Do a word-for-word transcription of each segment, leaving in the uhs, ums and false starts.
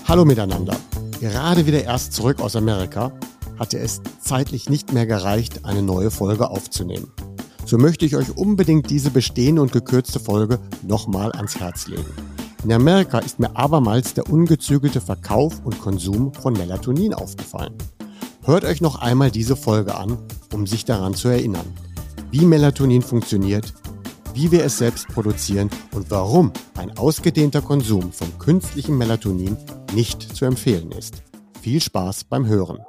Hallo miteinander. Gerade wieder erst zurück aus Amerika hatte es zeitlich nicht mehr gereicht, eine neue Folge aufzunehmen. So möchte ich euch unbedingt diese bestehende und gekürzte Folge nochmal ans Herz legen. In Amerika ist mir abermals der ungezügelte Verkauf und Konsum von Melatonin aufgefallen. Hört euch noch einmal diese Folge an, um sich daran zu erinnern, wie Melatonin funktioniert, wie wir es selbst produzieren und warum ein ausgedehnter Konsum von künstlichem Melatonin nicht zu empfehlen ist. Viel Spaß beim Hören.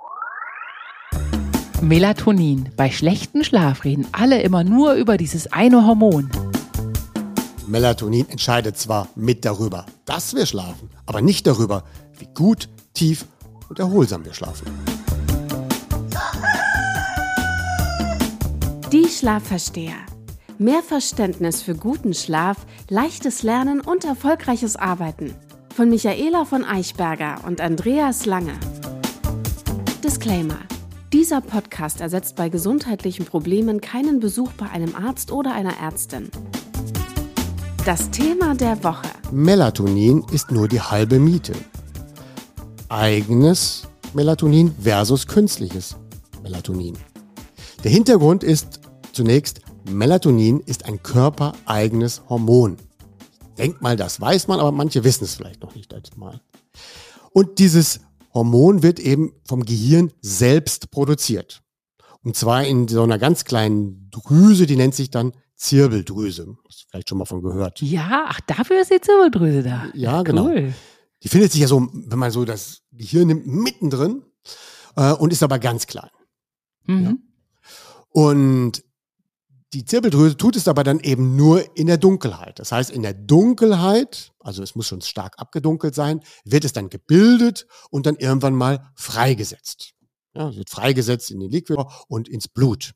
Melatonin. Bei schlechten Schlaf reden alle immer nur über dieses eine Hormon. Melatonin entscheidet zwar mit darüber, dass wir schlafen, aber nicht darüber, wie gut, tief und erholsam wir schlafen. Die Schlafversteher. Mehr Verständnis für guten Schlaf, leichtes Lernen und erfolgreiches Arbeiten. Von Michaela von Eichberger und Andreas Lange. Disclaimer. Dieser Podcast ersetzt bei gesundheitlichen Problemen keinen Besuch bei einem Arzt oder einer Ärztin. Das Thema der Woche. Melatonin ist nur die halbe Miete. Eigenes Melatonin versus künstliches Melatonin. Der Hintergrund ist zunächst, Melatonin ist ein körpereigenes Hormon. Ich denke mal, das weiß man, aber manche wissen es vielleicht noch nicht einmal. Und dieses Hormon wird eben vom Gehirn selbst produziert. Und zwar in so einer ganz kleinen Drüse, die nennt sich dann Zirbeldrüse. Hast du vielleicht schon mal von gehört. Ja, ach, dafür ist die Zirbeldrüse da. Ja, genau. Cool. Die findet sich ja so, wenn man so das Gehirn nimmt, mittendrin äh, und ist aber ganz klein. Mhm. Ja. Und die Zirbeldrüse tut es aber dann eben nur in der Dunkelheit. Das heißt, in der Dunkelheit, also es muss schon stark abgedunkelt sein, wird es dann gebildet und dann irgendwann mal freigesetzt. Ja, es wird freigesetzt in den Liquor und ins Blut.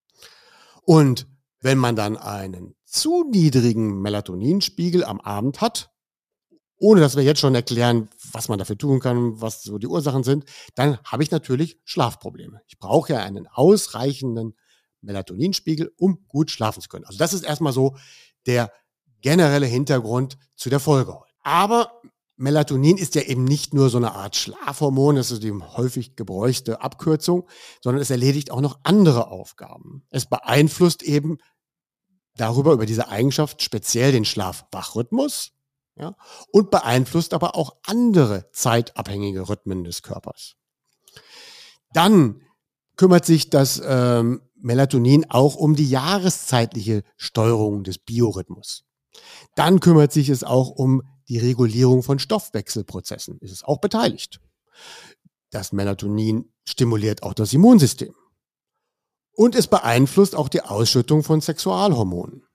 Und wenn man dann einen zu niedrigen Melatoninspiegel am Abend hat, ohne dass wir jetzt schon erklären, was man dafür tun kann, was so die Ursachen sind, dann habe ich natürlich Schlafprobleme. Ich brauche ja einen ausreichenden Melatoninspiegel, um gut schlafen zu können. Also das ist erstmal so der generelle Hintergrund zu der Folge heute. Aber Melatonin ist ja eben nicht nur so eine Art Schlafhormon, das ist die häufig gebräuchte Abkürzung, sondern es erledigt auch noch andere Aufgaben. Es beeinflusst eben darüber, über diese Eigenschaft speziell den Schlaf-Wach-Rhythmus, ja, und beeinflusst aber auch andere zeitabhängige Rhythmen des Körpers. Dann kümmert sich das ähm, Melatonin auch um die jahreszeitliche Steuerung des Biorhythmus. Dann kümmert sich es auch um die Regulierung von Stoffwechselprozessen. Ist es auch beteiligt. Das Melatonin stimuliert auch das Immunsystem. Und es beeinflusst auch die Ausschüttung von Sexualhormonen.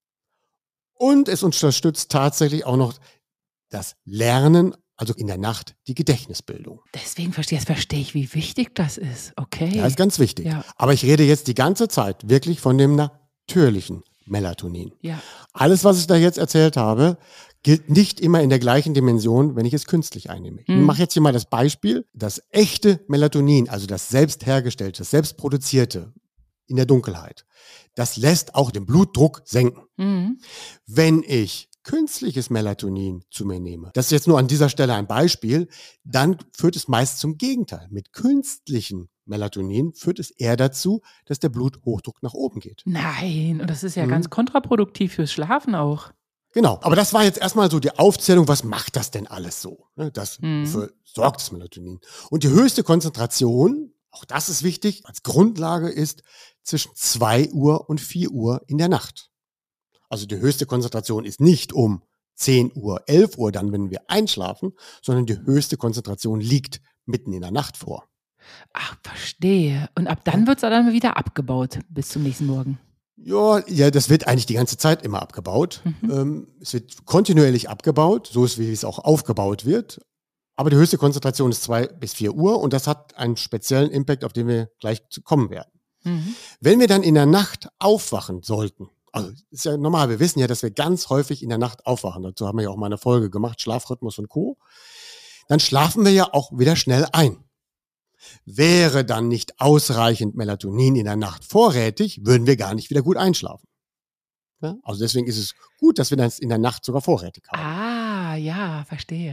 Und es unterstützt tatsächlich auch noch das Lernen, also in der Nacht die Gedächtnisbildung. Deswegen verstehe, jetzt verstehe ich, wie wichtig das ist. Okay. Ja, ist ganz wichtig. Ja. Aber ich rede jetzt die ganze Zeit wirklich von dem natürlichen Melatonin. Ja. Alles, was ich da jetzt erzählt habe, gilt nicht immer in der gleichen Dimension, wenn ich es künstlich einnehme. Ich Hm. mache jetzt hier mal das Beispiel. Das echte Melatonin, also das selbst hergestellte, das selbst produzierte in der Dunkelheit, das lässt auch den Blutdruck senken. Mhm. Wenn ich künstliches Melatonin zu mir nehme, das ist jetzt nur an dieser Stelle ein Beispiel, dann führt es meist zum Gegenteil. Mit künstlichem Melatonin führt es eher dazu, dass der Bluthochdruck nach oben geht. Nein, und das ist ja Mhm. ganz kontraproduktiv fürs Schlafen auch. Genau, aber das war jetzt erstmal so die Aufzählung, was macht das denn alles so? Ne, Das Mhm. wofür sorgt das Melatonin. Und die höchste Konzentration, auch das ist wichtig, als Grundlage ist zwischen zwei Uhr und vier Uhr in der Nacht. Also die höchste Konzentration ist nicht um zehn Uhr, elf Uhr, dann, wenn wir einschlafen, sondern die höchste Konzentration liegt mitten in der Nacht vor. Ach, verstehe. Und ab dann wird es dann wieder abgebaut bis zum nächsten Morgen. Ja, ja, das wird eigentlich die ganze Zeit immer abgebaut. Mhm. Ähm, es wird kontinuierlich abgebaut, so ist, wie es auch aufgebaut wird. Aber die höchste Konzentration ist zwei bis vier Uhr und das hat einen speziellen Impact, auf den wir gleich zu kommen werden. Mhm. Wenn wir dann in der Nacht aufwachen sollten, also ist ja normal, wir wissen ja, dass wir ganz häufig in der Nacht aufwachen. Dazu haben wir ja auch mal eine Folge gemacht, Schlafrhythmus und Co. Dann schlafen wir ja auch wieder schnell ein. Wäre dann nicht ausreichend Melatonin in der Nacht vorrätig, würden wir gar nicht wieder gut einschlafen. Ja? Also deswegen ist es gut, dass wir das in der Nacht sogar vorrätig haben. Ah, ja, verstehe. Ja?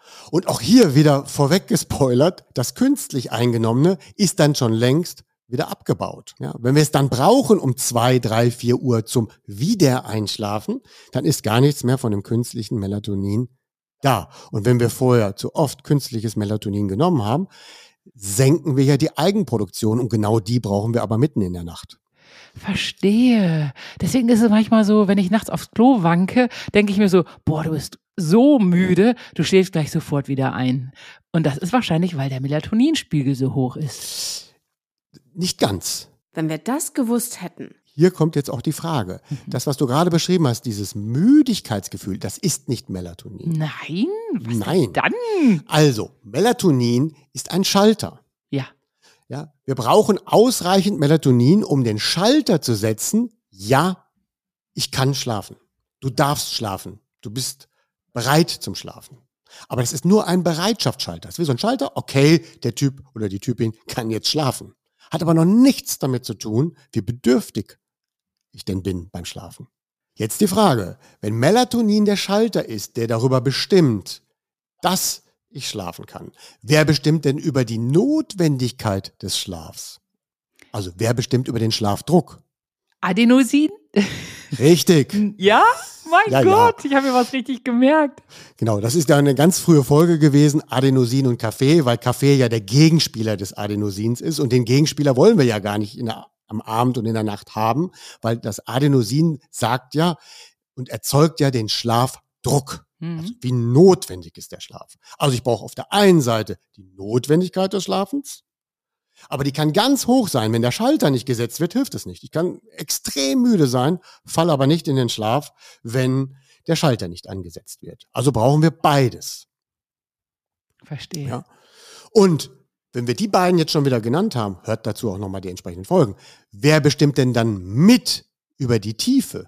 Und auch hier wieder vorweg gespoilert, das künstlich Eingenommene ist dann schon längst wieder abgebaut. Ja, wenn wir es dann brauchen um zwei, drei, vier Uhr zum Wiedereinschlafen, dann ist gar nichts mehr von dem künstlichen Melatonin da. Und wenn wir vorher zu oft künstliches Melatonin genommen haben, senken wir ja die Eigenproduktion und genau die brauchen wir aber mitten in der Nacht. Verstehe. Deswegen ist es manchmal so, wenn ich nachts aufs Klo wanke, denke ich mir so, boah, du bist so müde, du schläfst gleich sofort wieder ein. Und das ist wahrscheinlich, weil der Melatoninspiegel so hoch ist. Nicht ganz. Wenn wir das gewusst hätten. Hier kommt jetzt auch die Frage. Das, was du gerade beschrieben hast, dieses Müdigkeitsgefühl, das ist nicht Melatonin. Nein? Was Nein. Dann? Also, Melatonin ist ein Schalter. Ja. Ja, wir brauchen ausreichend Melatonin, um den Schalter zu setzen. Ja, ich kann schlafen. Du darfst schlafen. Du bist bereit zum Schlafen. Aber das ist nur ein Bereitschaftsschalter. Das ist wie so ein Schalter. Okay, der Typ oder die Typin kann jetzt schlafen. Hat aber noch nichts damit zu tun, wie bedürftig ich denn bin beim Schlafen. Jetzt die Frage, wenn Melatonin der Schalter ist, der darüber bestimmt, dass ich schlafen kann, wer bestimmt denn über die Notwendigkeit des Schlafs? Also wer bestimmt über den Schlafdruck? Adenosin? Richtig. Ja? Mein Ja, Gott, ja. ich habe mir was richtig gemerkt. Genau, das ist ja eine ganz frühe Folge gewesen, Adenosin und Kaffee, weil Kaffee ja der Gegenspieler des Adenosins ist und den Gegenspieler wollen wir ja gar nicht in der, am Abend und in der Nacht haben, weil das Adenosin sagt ja und erzeugt ja den Schlafdruck. Mhm. Also wie notwendig ist der Schlaf? Also ich brauche auf der einen Seite die Notwendigkeit des Schlafens, aber die kann ganz hoch sein. Wenn der Schalter nicht gesetzt wird, hilft es nicht. Ich kann extrem müde sein, falle aber nicht in den Schlaf, wenn der Schalter nicht angesetzt wird. Also brauchen wir beides. Verstehe. Ja. Und wenn wir die beiden jetzt schon wieder genannt haben, hört dazu auch nochmal die entsprechenden Folgen. Wer bestimmt denn dann mit über die Tiefe?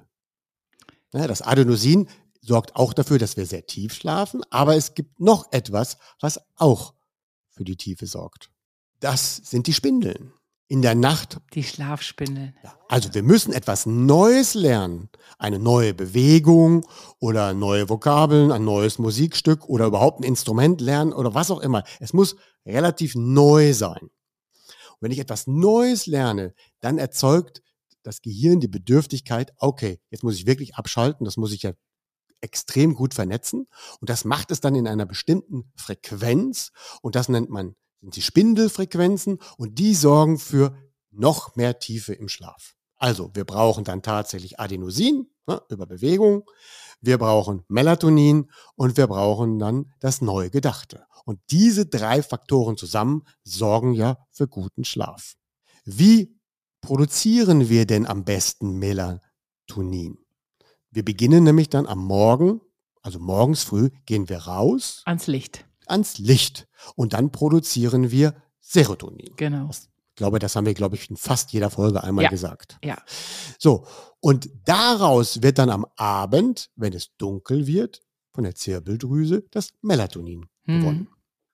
Ja, das Adenosin sorgt auch dafür, dass wir sehr tief schlafen, aber es gibt noch etwas, was auch für die Tiefe sorgt. Das sind die Spindeln. In der Nacht. Die Schlafspindeln. Ja, also wir müssen etwas Neues lernen. Eine neue Bewegung oder neue Vokabeln, ein neues Musikstück oder überhaupt ein Instrument lernen oder was auch immer. Es muss relativ neu sein. Und wenn ich etwas Neues lerne, dann erzeugt das Gehirn die Bedürftigkeit, okay, jetzt muss ich wirklich abschalten, das muss ich ja extrem gut vernetzen. Und das macht es dann in einer bestimmten Frequenz und das nennt man sind die Spindelfrequenzen und die sorgen für noch mehr Tiefe im Schlaf. Also wir brauchen dann tatsächlich Adenosin, ne, über Bewegung, wir brauchen Melatonin und wir brauchen dann das Neugedachte. Und diese drei Faktoren zusammen sorgen ja für guten Schlaf. Wie produzieren wir denn am besten Melatonin? Wir beginnen nämlich dann am Morgen, also morgens früh gehen wir raus. Ans Licht. ans Licht und dann produzieren wir Serotonin. Genau. Ich glaube, das haben wir, glaube ich, in fast jeder Folge einmal Ja. gesagt. Ja. So, und daraus wird dann am Abend, wenn es dunkel wird, von der Zirbeldrüse das Melatonin Hm. gewonnen.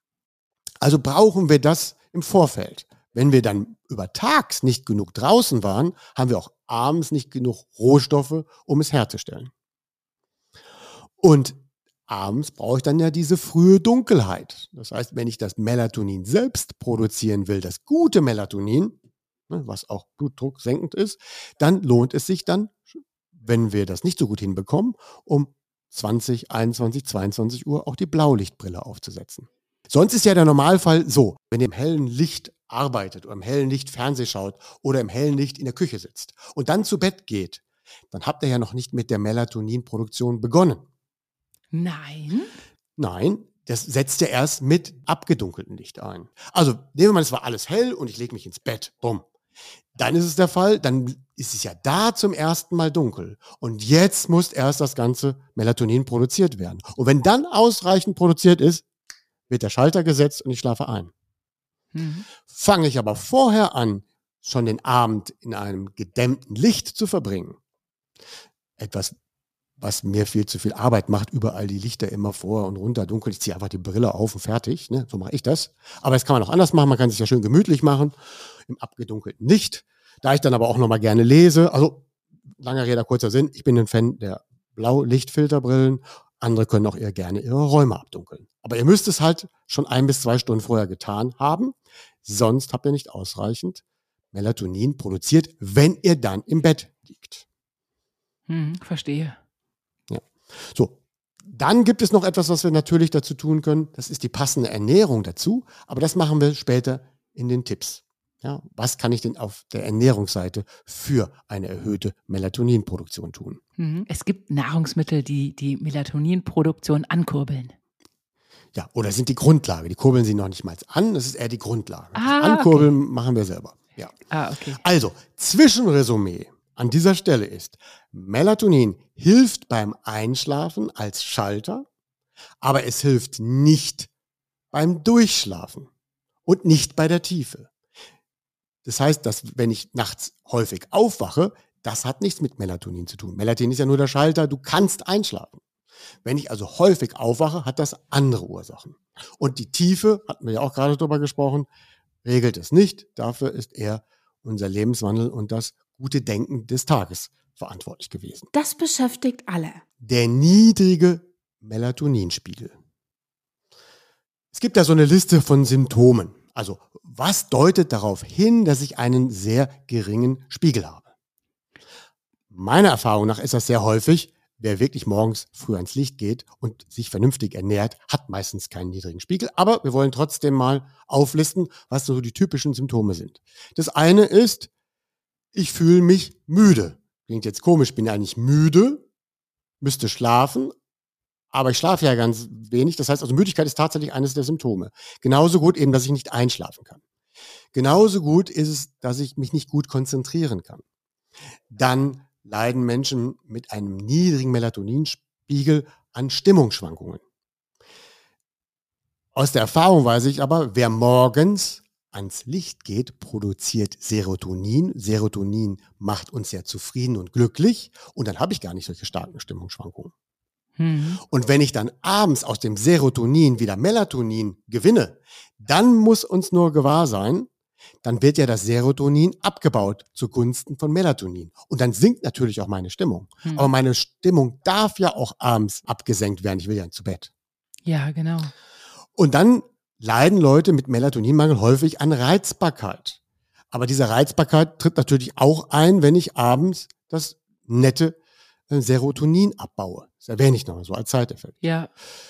Also brauchen wir das im Vorfeld. Wenn wir dann über tags nicht genug draußen waren, haben wir auch abends nicht genug Rohstoffe, um es herzustellen. Und abends brauche ich dann ja diese frühe Dunkelheit. Das heißt, wenn ich das Melatonin selbst produzieren will, das gute Melatonin, ne, was auch Blutdruck senkend ist, dann lohnt es sich dann, wenn wir das nicht so gut hinbekommen, um zwanzig, einundzwanzig, zweiundzwanzig Uhr auch die Blaulichtbrille aufzusetzen. Sonst ist ja der Normalfall so, wenn ihr im hellen Licht arbeitet oder im hellen Licht Fernseh schaut oder im hellen Licht in der Küche sitzt und dann zu Bett geht, dann habt ihr ja noch nicht mit der Melatoninproduktion begonnen. Nein. Nein, das setzt ja erst mit abgedunkeltem Licht ein. Also nehmen wir mal, es war alles hell und ich lege mich ins Bett. Bumm. Dann ist es der Fall, dann ist es ja da zum ersten Mal dunkel. Und jetzt muss erst das ganze Melatonin produziert werden. Und wenn dann ausreichend produziert ist, wird der Schalter gesetzt und ich schlafe ein. Mhm. Fange ich aber vorher an, schon den Abend in einem gedämmten Licht zu verbringen, etwas was mir viel zu viel Arbeit macht, überall die Lichter immer vor und runter dunkel. Ich ziehe einfach die Brille auf und fertig. Ne? So mache ich das. Aber das kann man auch anders machen. Man kann sich ja schön gemütlich machen, im abgedunkelten Licht. Da ich dann aber auch nochmal gerne lese, also langer Rede, kurzer Sinn, ich bin ein Fan der Blaulichtfilterbrillen, Andere können auch eher gerne ihre Räume abdunkeln. Aber ihr müsst es halt schon ein bis zwei Stunden vorher getan haben. Sonst habt ihr nicht ausreichend Melatonin produziert, wenn ihr dann im Bett liegt. Hm, verstehe. Ja. So. Dann gibt es noch etwas, was wir natürlich dazu tun können. Das ist die passende Ernährung dazu. Aber das machen wir später in den Tipps. Ja, was kann ich denn auf der Ernährungsseite für eine erhöhte Melatoninproduktion tun? Hm, es gibt Nahrungsmittel, die die Melatoninproduktion ankurbeln. Ja, oder sind die Grundlage. Die kurbeln sie noch nicht mal an, das ist eher die Grundlage. Ah, das Ankurbeln okay. machen wir selber. Ja. Ah, okay. Also, Zwischenresümee an dieser Stelle ist, Melatonin hilft beim Einschlafen als Schalter, aber es hilft nicht beim Durchschlafen und nicht bei der Tiefe. Das heißt, dass wenn ich nachts häufig aufwache, das hat nichts mit Melatonin zu tun. Melatonin ist ja nur der Schalter, du kannst einschlafen. Wenn ich also häufig aufwache, hat das andere Ursachen. Und die Tiefe, hatten wir ja auch gerade drüber gesprochen, regelt es nicht. Dafür ist eher unser Lebenswandel und das gute Denken des Tages verantwortlich gewesen. Das beschäftigt alle. Der niedrige Melatoninspiegel. Es gibt da so eine Liste von Symptomen. Also, was deutet darauf hin, dass ich einen sehr geringen Spiegel habe? Meiner Erfahrung nach ist das sehr häufig, wer wirklich morgens früh ans Licht geht und sich vernünftig ernährt, hat meistens keinen niedrigen Spiegel. Aber wir wollen trotzdem mal auflisten, was so die typischen Symptome sind. Das eine ist, ich fühle mich müde. Klingt jetzt komisch, bin ja eigentlich müde, müsste schlafen, aber ich schlafe ja ganz wenig. Das heißt, also Müdigkeit ist tatsächlich eines der Symptome. Genauso gut eben, dass ich nicht einschlafen kann. Genauso gut ist es, dass ich mich nicht gut konzentrieren kann. Dann leiden Menschen mit einem niedrigen Melatoninspiegel an Stimmungsschwankungen. Aus der Erfahrung weiß ich aber, wer morgens ans Licht geht, produziert Serotonin. Serotonin macht uns ja zufrieden und glücklich und dann habe ich gar nicht solche starken Stimmungsschwankungen. Hm. Und wenn ich dann abends aus dem Serotonin wieder Melatonin gewinne, dann muss uns nur gewahr sein, dann wird ja das Serotonin abgebaut zugunsten von Melatonin. Und dann sinkt natürlich auch meine Stimmung. Hm. Aber meine Stimmung darf ja auch abends abgesenkt werden. Ich will ja zu Bett. Ja, genau. Und dann leiden Leute mit Melatoninmangel häufig an Reizbarkeit. Aber diese Reizbarkeit tritt natürlich auch ein, wenn ich abends das nette Serotonin abbaue. Das erwähne ich noch so als Zeiteffekt. Ja.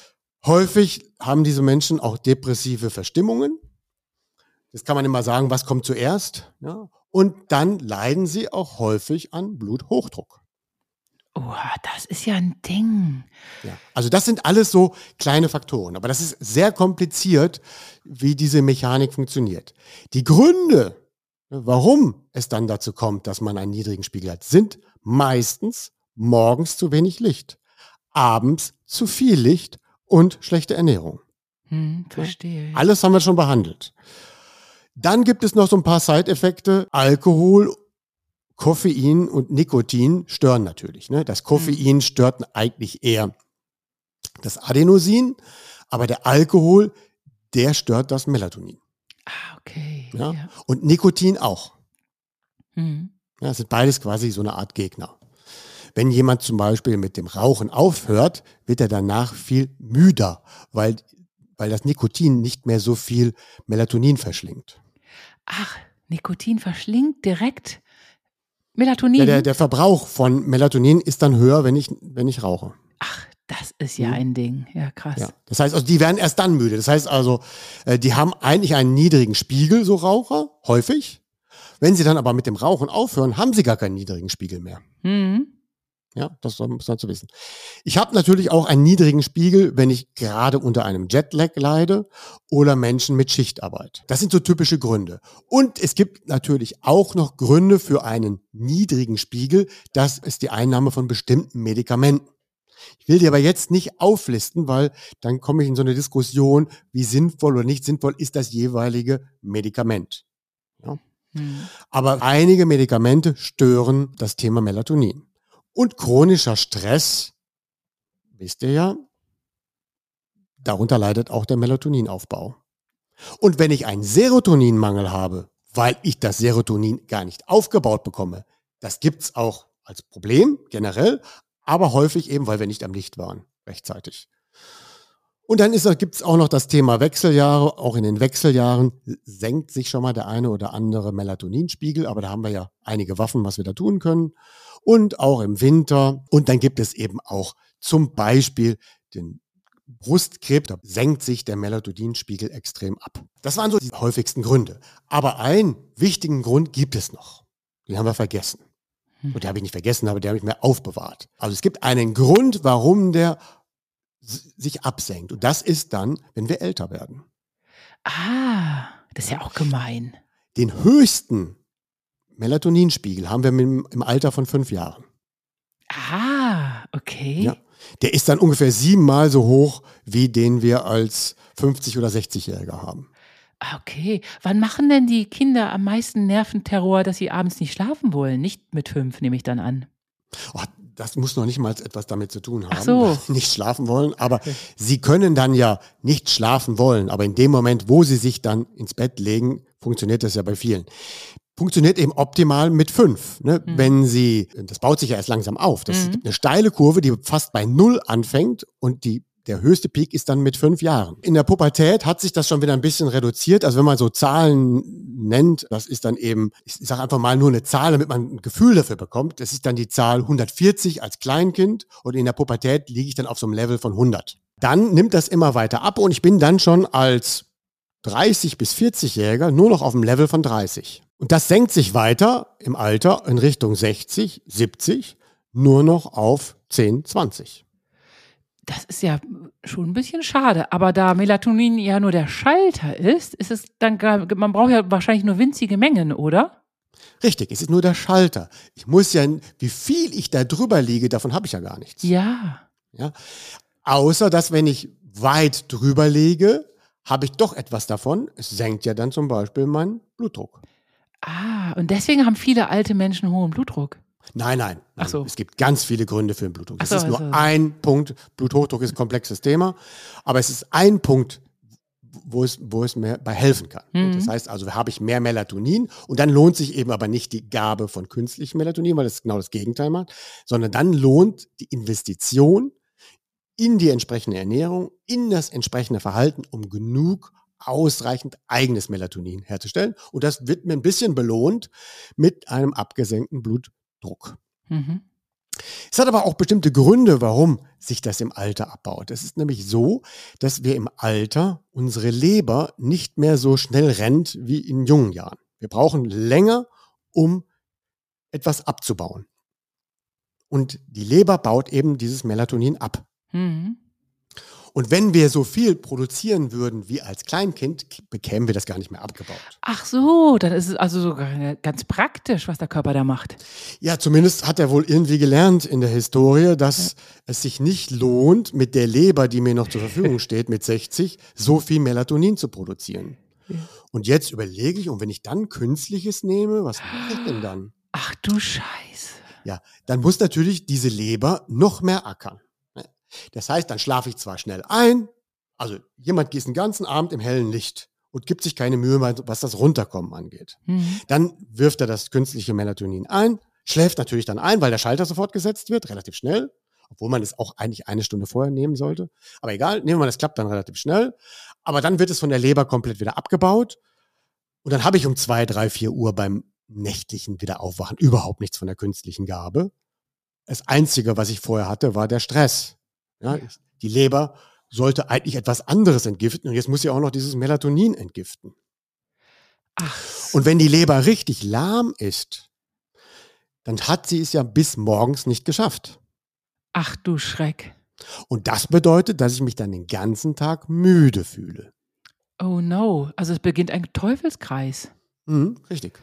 Häufig haben diese Menschen auch depressive Verstimmungen. Das kann man immer sagen, was kommt zuerst. Ja? Und dann leiden sie auch häufig an Bluthochdruck. Oh, das ist ja ein Ding. Ja. Also das sind alles so kleine Faktoren. Aber das ist sehr kompliziert, wie diese Mechanik funktioniert. Die Gründe, warum es dann dazu kommt, dass man einen niedrigen Spiegel hat, sind meistens morgens zu wenig Licht, abends zu viel Licht und schlechte Ernährung. Hm, verstehe. Alles haben wir schon behandelt. Dann gibt es noch so ein paar Side-Effekte. Alkohol, Koffein und Nikotin stören natürlich. Ne? Das Koffein mhm. stört eigentlich eher das Adenosin, aber der Alkohol, der stört das Melatonin. Ah, okay. Ja? Ja. Und Nikotin auch. Mhm. Ja, das sind beides quasi so eine Art Gegner. Wenn jemand zum Beispiel mit dem Rauchen aufhört, wird er danach viel müder, weil, weil das Nikotin nicht mehr so viel Melatonin verschlingt. Ach, Nikotin verschlingt direkt Melatonin? Ja, der, der Verbrauch von Melatonin ist dann höher, wenn ich, wenn ich rauche. Ach, das ist ja Mhm. ein Ding. Ja, krass. Ja. Das heißt, also die werden erst dann müde. Das heißt also, äh, die haben eigentlich einen niedrigen Spiegel, so Raucher, häufig. Wenn sie dann aber mit dem Rauchen aufhören, haben sie gar keinen niedrigen Spiegel mehr. Mhm. Ja, das muss man zu wissen. Ich habe natürlich auch einen niedrigen Spiegel, wenn ich gerade unter einem Jetlag leide oder Menschen mit Schichtarbeit. Das sind so typische Gründe. Und es gibt natürlich auch noch Gründe für einen niedrigen Spiegel. Das ist die Einnahme von bestimmten Medikamenten. Ich will die aber jetzt nicht auflisten, weil dann komme ich in so eine Diskussion, wie sinnvoll oder nicht sinnvoll ist das jeweilige Medikament. Ja? Mhm. Aber einige Medikamente stören das Thema Melatonin. Und chronischer Stress, wisst ihr ja, darunter leidet auch der Melatoninaufbau. Und wenn ich einen Serotoninmangel habe, weil ich das Serotonin gar nicht aufgebaut bekomme, das gibt's auch als Problem generell, aber häufig eben, weil wir nicht am Licht waren. rechtzeitig. Und dann gibt es auch noch das Thema Wechseljahre. Auch in den Wechseljahren senkt sich schon mal der eine oder andere Melatoninspiegel, aber da haben wir ja einige Waffen, was wir da tun können. Und auch im Winter. Und dann gibt es eben auch zum Beispiel den Brustkrebs, da senkt sich der Melatoninspiegel extrem ab. Das waren so die häufigsten Gründe. Aber einen wichtigen Grund gibt es noch. Den haben wir vergessen. Und den habe ich nicht vergessen, aber den habe ich mir aufbewahrt. Also es gibt einen Grund, warum der sich absenkt. Und das ist dann, wenn wir älter werden. Ah, das ist ja auch gemein. Den höchsten Melatoninspiegel haben wir im, im Alter von fünf Jahren. Ah, okay. Ja. Der ist dann ungefähr siebenmal so hoch, wie den wir als fünfzig- oder sechzigjähriger haben. Ah, okay. Wann machen denn die Kinder am meisten Nerventerror, dass sie abends nicht schlafen wollen? Nicht mit fünf, nehme ich dann an. Oh, das muss noch nicht mal etwas damit zu tun haben, Ach so. dass sie nicht schlafen wollen. Aber sie können dann ja nicht schlafen wollen. Aber in dem Moment, wo sie sich dann ins Bett legen, funktioniert das ja bei vielen. Funktioniert eben optimal mit fünf. Ne? Mhm. Wenn sie, das baut sich ja erst langsam auf. Das mhm. ist eine steile Kurve, die fast bei Null anfängt und die der höchste Peak ist dann mit fünf Jahren. In der Pubertät hat sich das schon wieder ein bisschen reduziert. Also wenn man so Zahlen nennt, das ist dann eben, ich sage einfach mal nur eine Zahl, damit man ein Gefühl dafür bekommt. Das ist dann die Zahl hundertvierzig als Kleinkind und in der Pubertät liege ich dann auf so einem Level von hundert. Dann nimmt das immer weiter ab und ich bin dann schon als dreißig- bis vierzigjähriger nur noch auf dem Level von dreißig. Und das senkt sich weiter im Alter in Richtung sechzig, siebzig, nur noch auf zehn, zwanzig. Das ist ja schon ein bisschen schade. Aber da Melatonin ja nur der Schalter ist, ist es dann, man braucht ja wahrscheinlich nur winzige Mengen, oder? Richtig, es ist nur der Schalter. Ich muss ja, wie viel ich da drüber liege, davon habe ich ja gar nichts. Ja. Ja. Außer, dass wenn ich weit drüber liege, habe ich doch etwas davon. Es senkt ja dann zum Beispiel meinen Blutdruck. Ah, und deswegen haben viele alte Menschen hohen Blutdruck. Nein, nein. Ach so. Es gibt ganz viele Gründe für den Blutdruck. Ach Es so, ist nur also. ein Punkt. Bluthochdruck ist ein komplexes Thema. Aber es ist ein Punkt, wo es, wo es mir bei helfen kann. Mhm. Das heißt also, habe ich mehr Melatonin und dann lohnt sich eben aber nicht die Gabe von künstlichem Melatonin, weil das genau das Gegenteil macht, sondern dann lohnt die Investition in die entsprechende Ernährung, in das entsprechende Verhalten, um genug ausreichend eigenes Melatonin herzustellen. Und das wird mir ein bisschen belohnt mit einem abgesenkten Blutdruck. Mhm. Es hat aber auch bestimmte Gründe, warum sich das im Alter abbaut. Es ist nämlich so, dass wir im Alter unsere Leber nicht mehr so schnell rennt wie in jungen Jahren. Wir brauchen länger, um etwas abzubauen. Und die Leber baut eben dieses Melatonin ab. Mhm. Und wenn wir so viel produzieren würden wie als Kleinkind, bekämen wir das gar nicht mehr abgebaut. Ach so, dann ist es also sogar ganz praktisch, was der Körper da macht. Ja, zumindest hat er wohl irgendwie gelernt in der Historie, dass ja. es sich nicht lohnt, mit der Leber, die mir noch zur Verfügung steht, mit sechzig, so viel Melatonin zu produzieren. Ja. Und jetzt überlege ich, und wenn ich dann Künstliches nehme, was mache ich denn dann? Ach du Scheiße. Ja, dann muss natürlich diese Leber noch mehr ackern. Das heißt, dann schlafe ich zwar schnell ein, also jemand geht den ganzen Abend im hellen Licht und gibt sich keine Mühe, was das Runterkommen angeht. Mhm. Dann wirft er das künstliche Melatonin ein, schläft natürlich dann ein, weil der Schalter sofort gesetzt wird, relativ schnell, obwohl man es auch eigentlich eine Stunde vorher nehmen sollte. Aber egal, nehmen wir mal, das klappt dann relativ schnell. Aber dann wird es von der Leber komplett wieder abgebaut und dann habe ich um zwei, drei, vier Uhr beim nächtlichen Wiederaufwachen überhaupt nichts von der künstlichen Gabe. Das Einzige, was ich vorher hatte, war der Stress. Ja, die Leber sollte eigentlich etwas anderes entgiften und jetzt muss sie auch noch dieses Melatonin entgiften. Ach. Und wenn die Leber richtig lahm ist, dann hat sie es ja bis morgens nicht geschafft. Ach du Schreck. Und das bedeutet, dass ich mich dann den ganzen Tag müde fühle. Oh no, also es beginnt ein Teufelskreis. Mhm, richtig.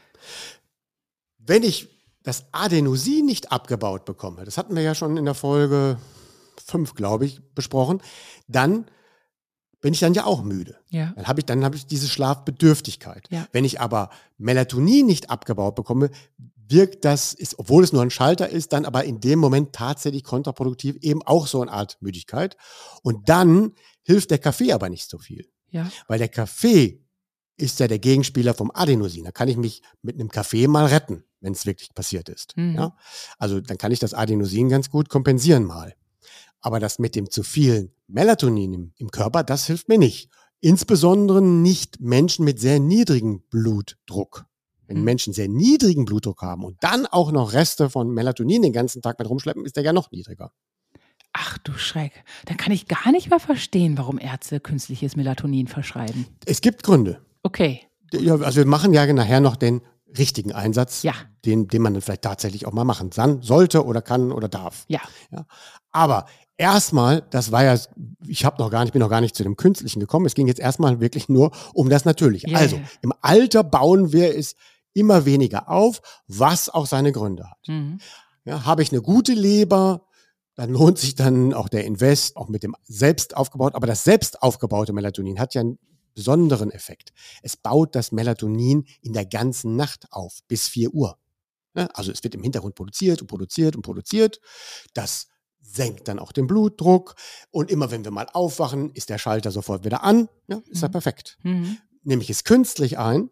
Wenn ich das Adenosin nicht abgebaut bekomme, das hatten wir ja schon in der Folge fünf, glaube ich, besprochen, dann bin ich dann ja auch müde. Ja. Dann habe ich, dann habe ich diese Schlafbedürftigkeit. Ja. Wenn ich aber Melatonin nicht abgebaut bekomme, wirkt das, ist, obwohl es nur ein Schalter ist, dann aber in dem Moment tatsächlich kontraproduktiv, eben auch so eine Art Müdigkeit. Und dann hilft der Kaffee aber nicht so viel. Ja. Weil der Kaffee ist ja der Gegenspieler vom Adenosin. Da kann ich mich mit einem Kaffee mal retten, wenn es wirklich passiert ist. Mhm. Ja? Also dann kann ich das Adenosin ganz gut kompensieren mal. Aber das mit dem zu vielen Melatonin im, im Körper, das hilft mir nicht. Insbesondere nicht Menschen mit sehr niedrigem Blutdruck. Wenn Menschen sehr niedrigen Blutdruck haben und dann auch noch Reste von Melatonin den ganzen Tag mit rumschleppen, ist der ja noch niedriger. Ach du Schreck, dann kann ich gar nicht mehr verstehen, warum Ärzte künstliches Melatonin verschreiben. Es gibt Gründe. Okay. Ja, also wir machen ja nachher noch den richtigen Einsatz, Ja. den, den man dann vielleicht tatsächlich auch mal machen san- sollte oder kann oder darf. Ja. Ja. Aber erstmal, das war ja, ich habe noch gar nicht, bin noch gar nicht zu dem Künstlichen gekommen. Es ging jetzt erstmal wirklich nur um das Natürliche. Ja, also ja. im Alter bauen wir es immer weniger auf, was auch seine Gründe hat. Mhm. Ja, habe ich eine gute Leber, dann lohnt sich dann auch der Invest, auch mit dem selbst aufgebaut. Aber das selbst aufgebaute Melatonin hat ja einen besonderen Effekt. Es baut das Melatonin in der ganzen Nacht auf, bis vier Uhr. Ja, also es wird im Hintergrund produziert und produziert und produziert. Das senkt dann auch den Blutdruck. Und immer wenn wir mal aufwachen, ist der Schalter sofort wieder an. Ja, ist ja Mhm. perfekt. Mhm. Nehme ich es künstlich ein,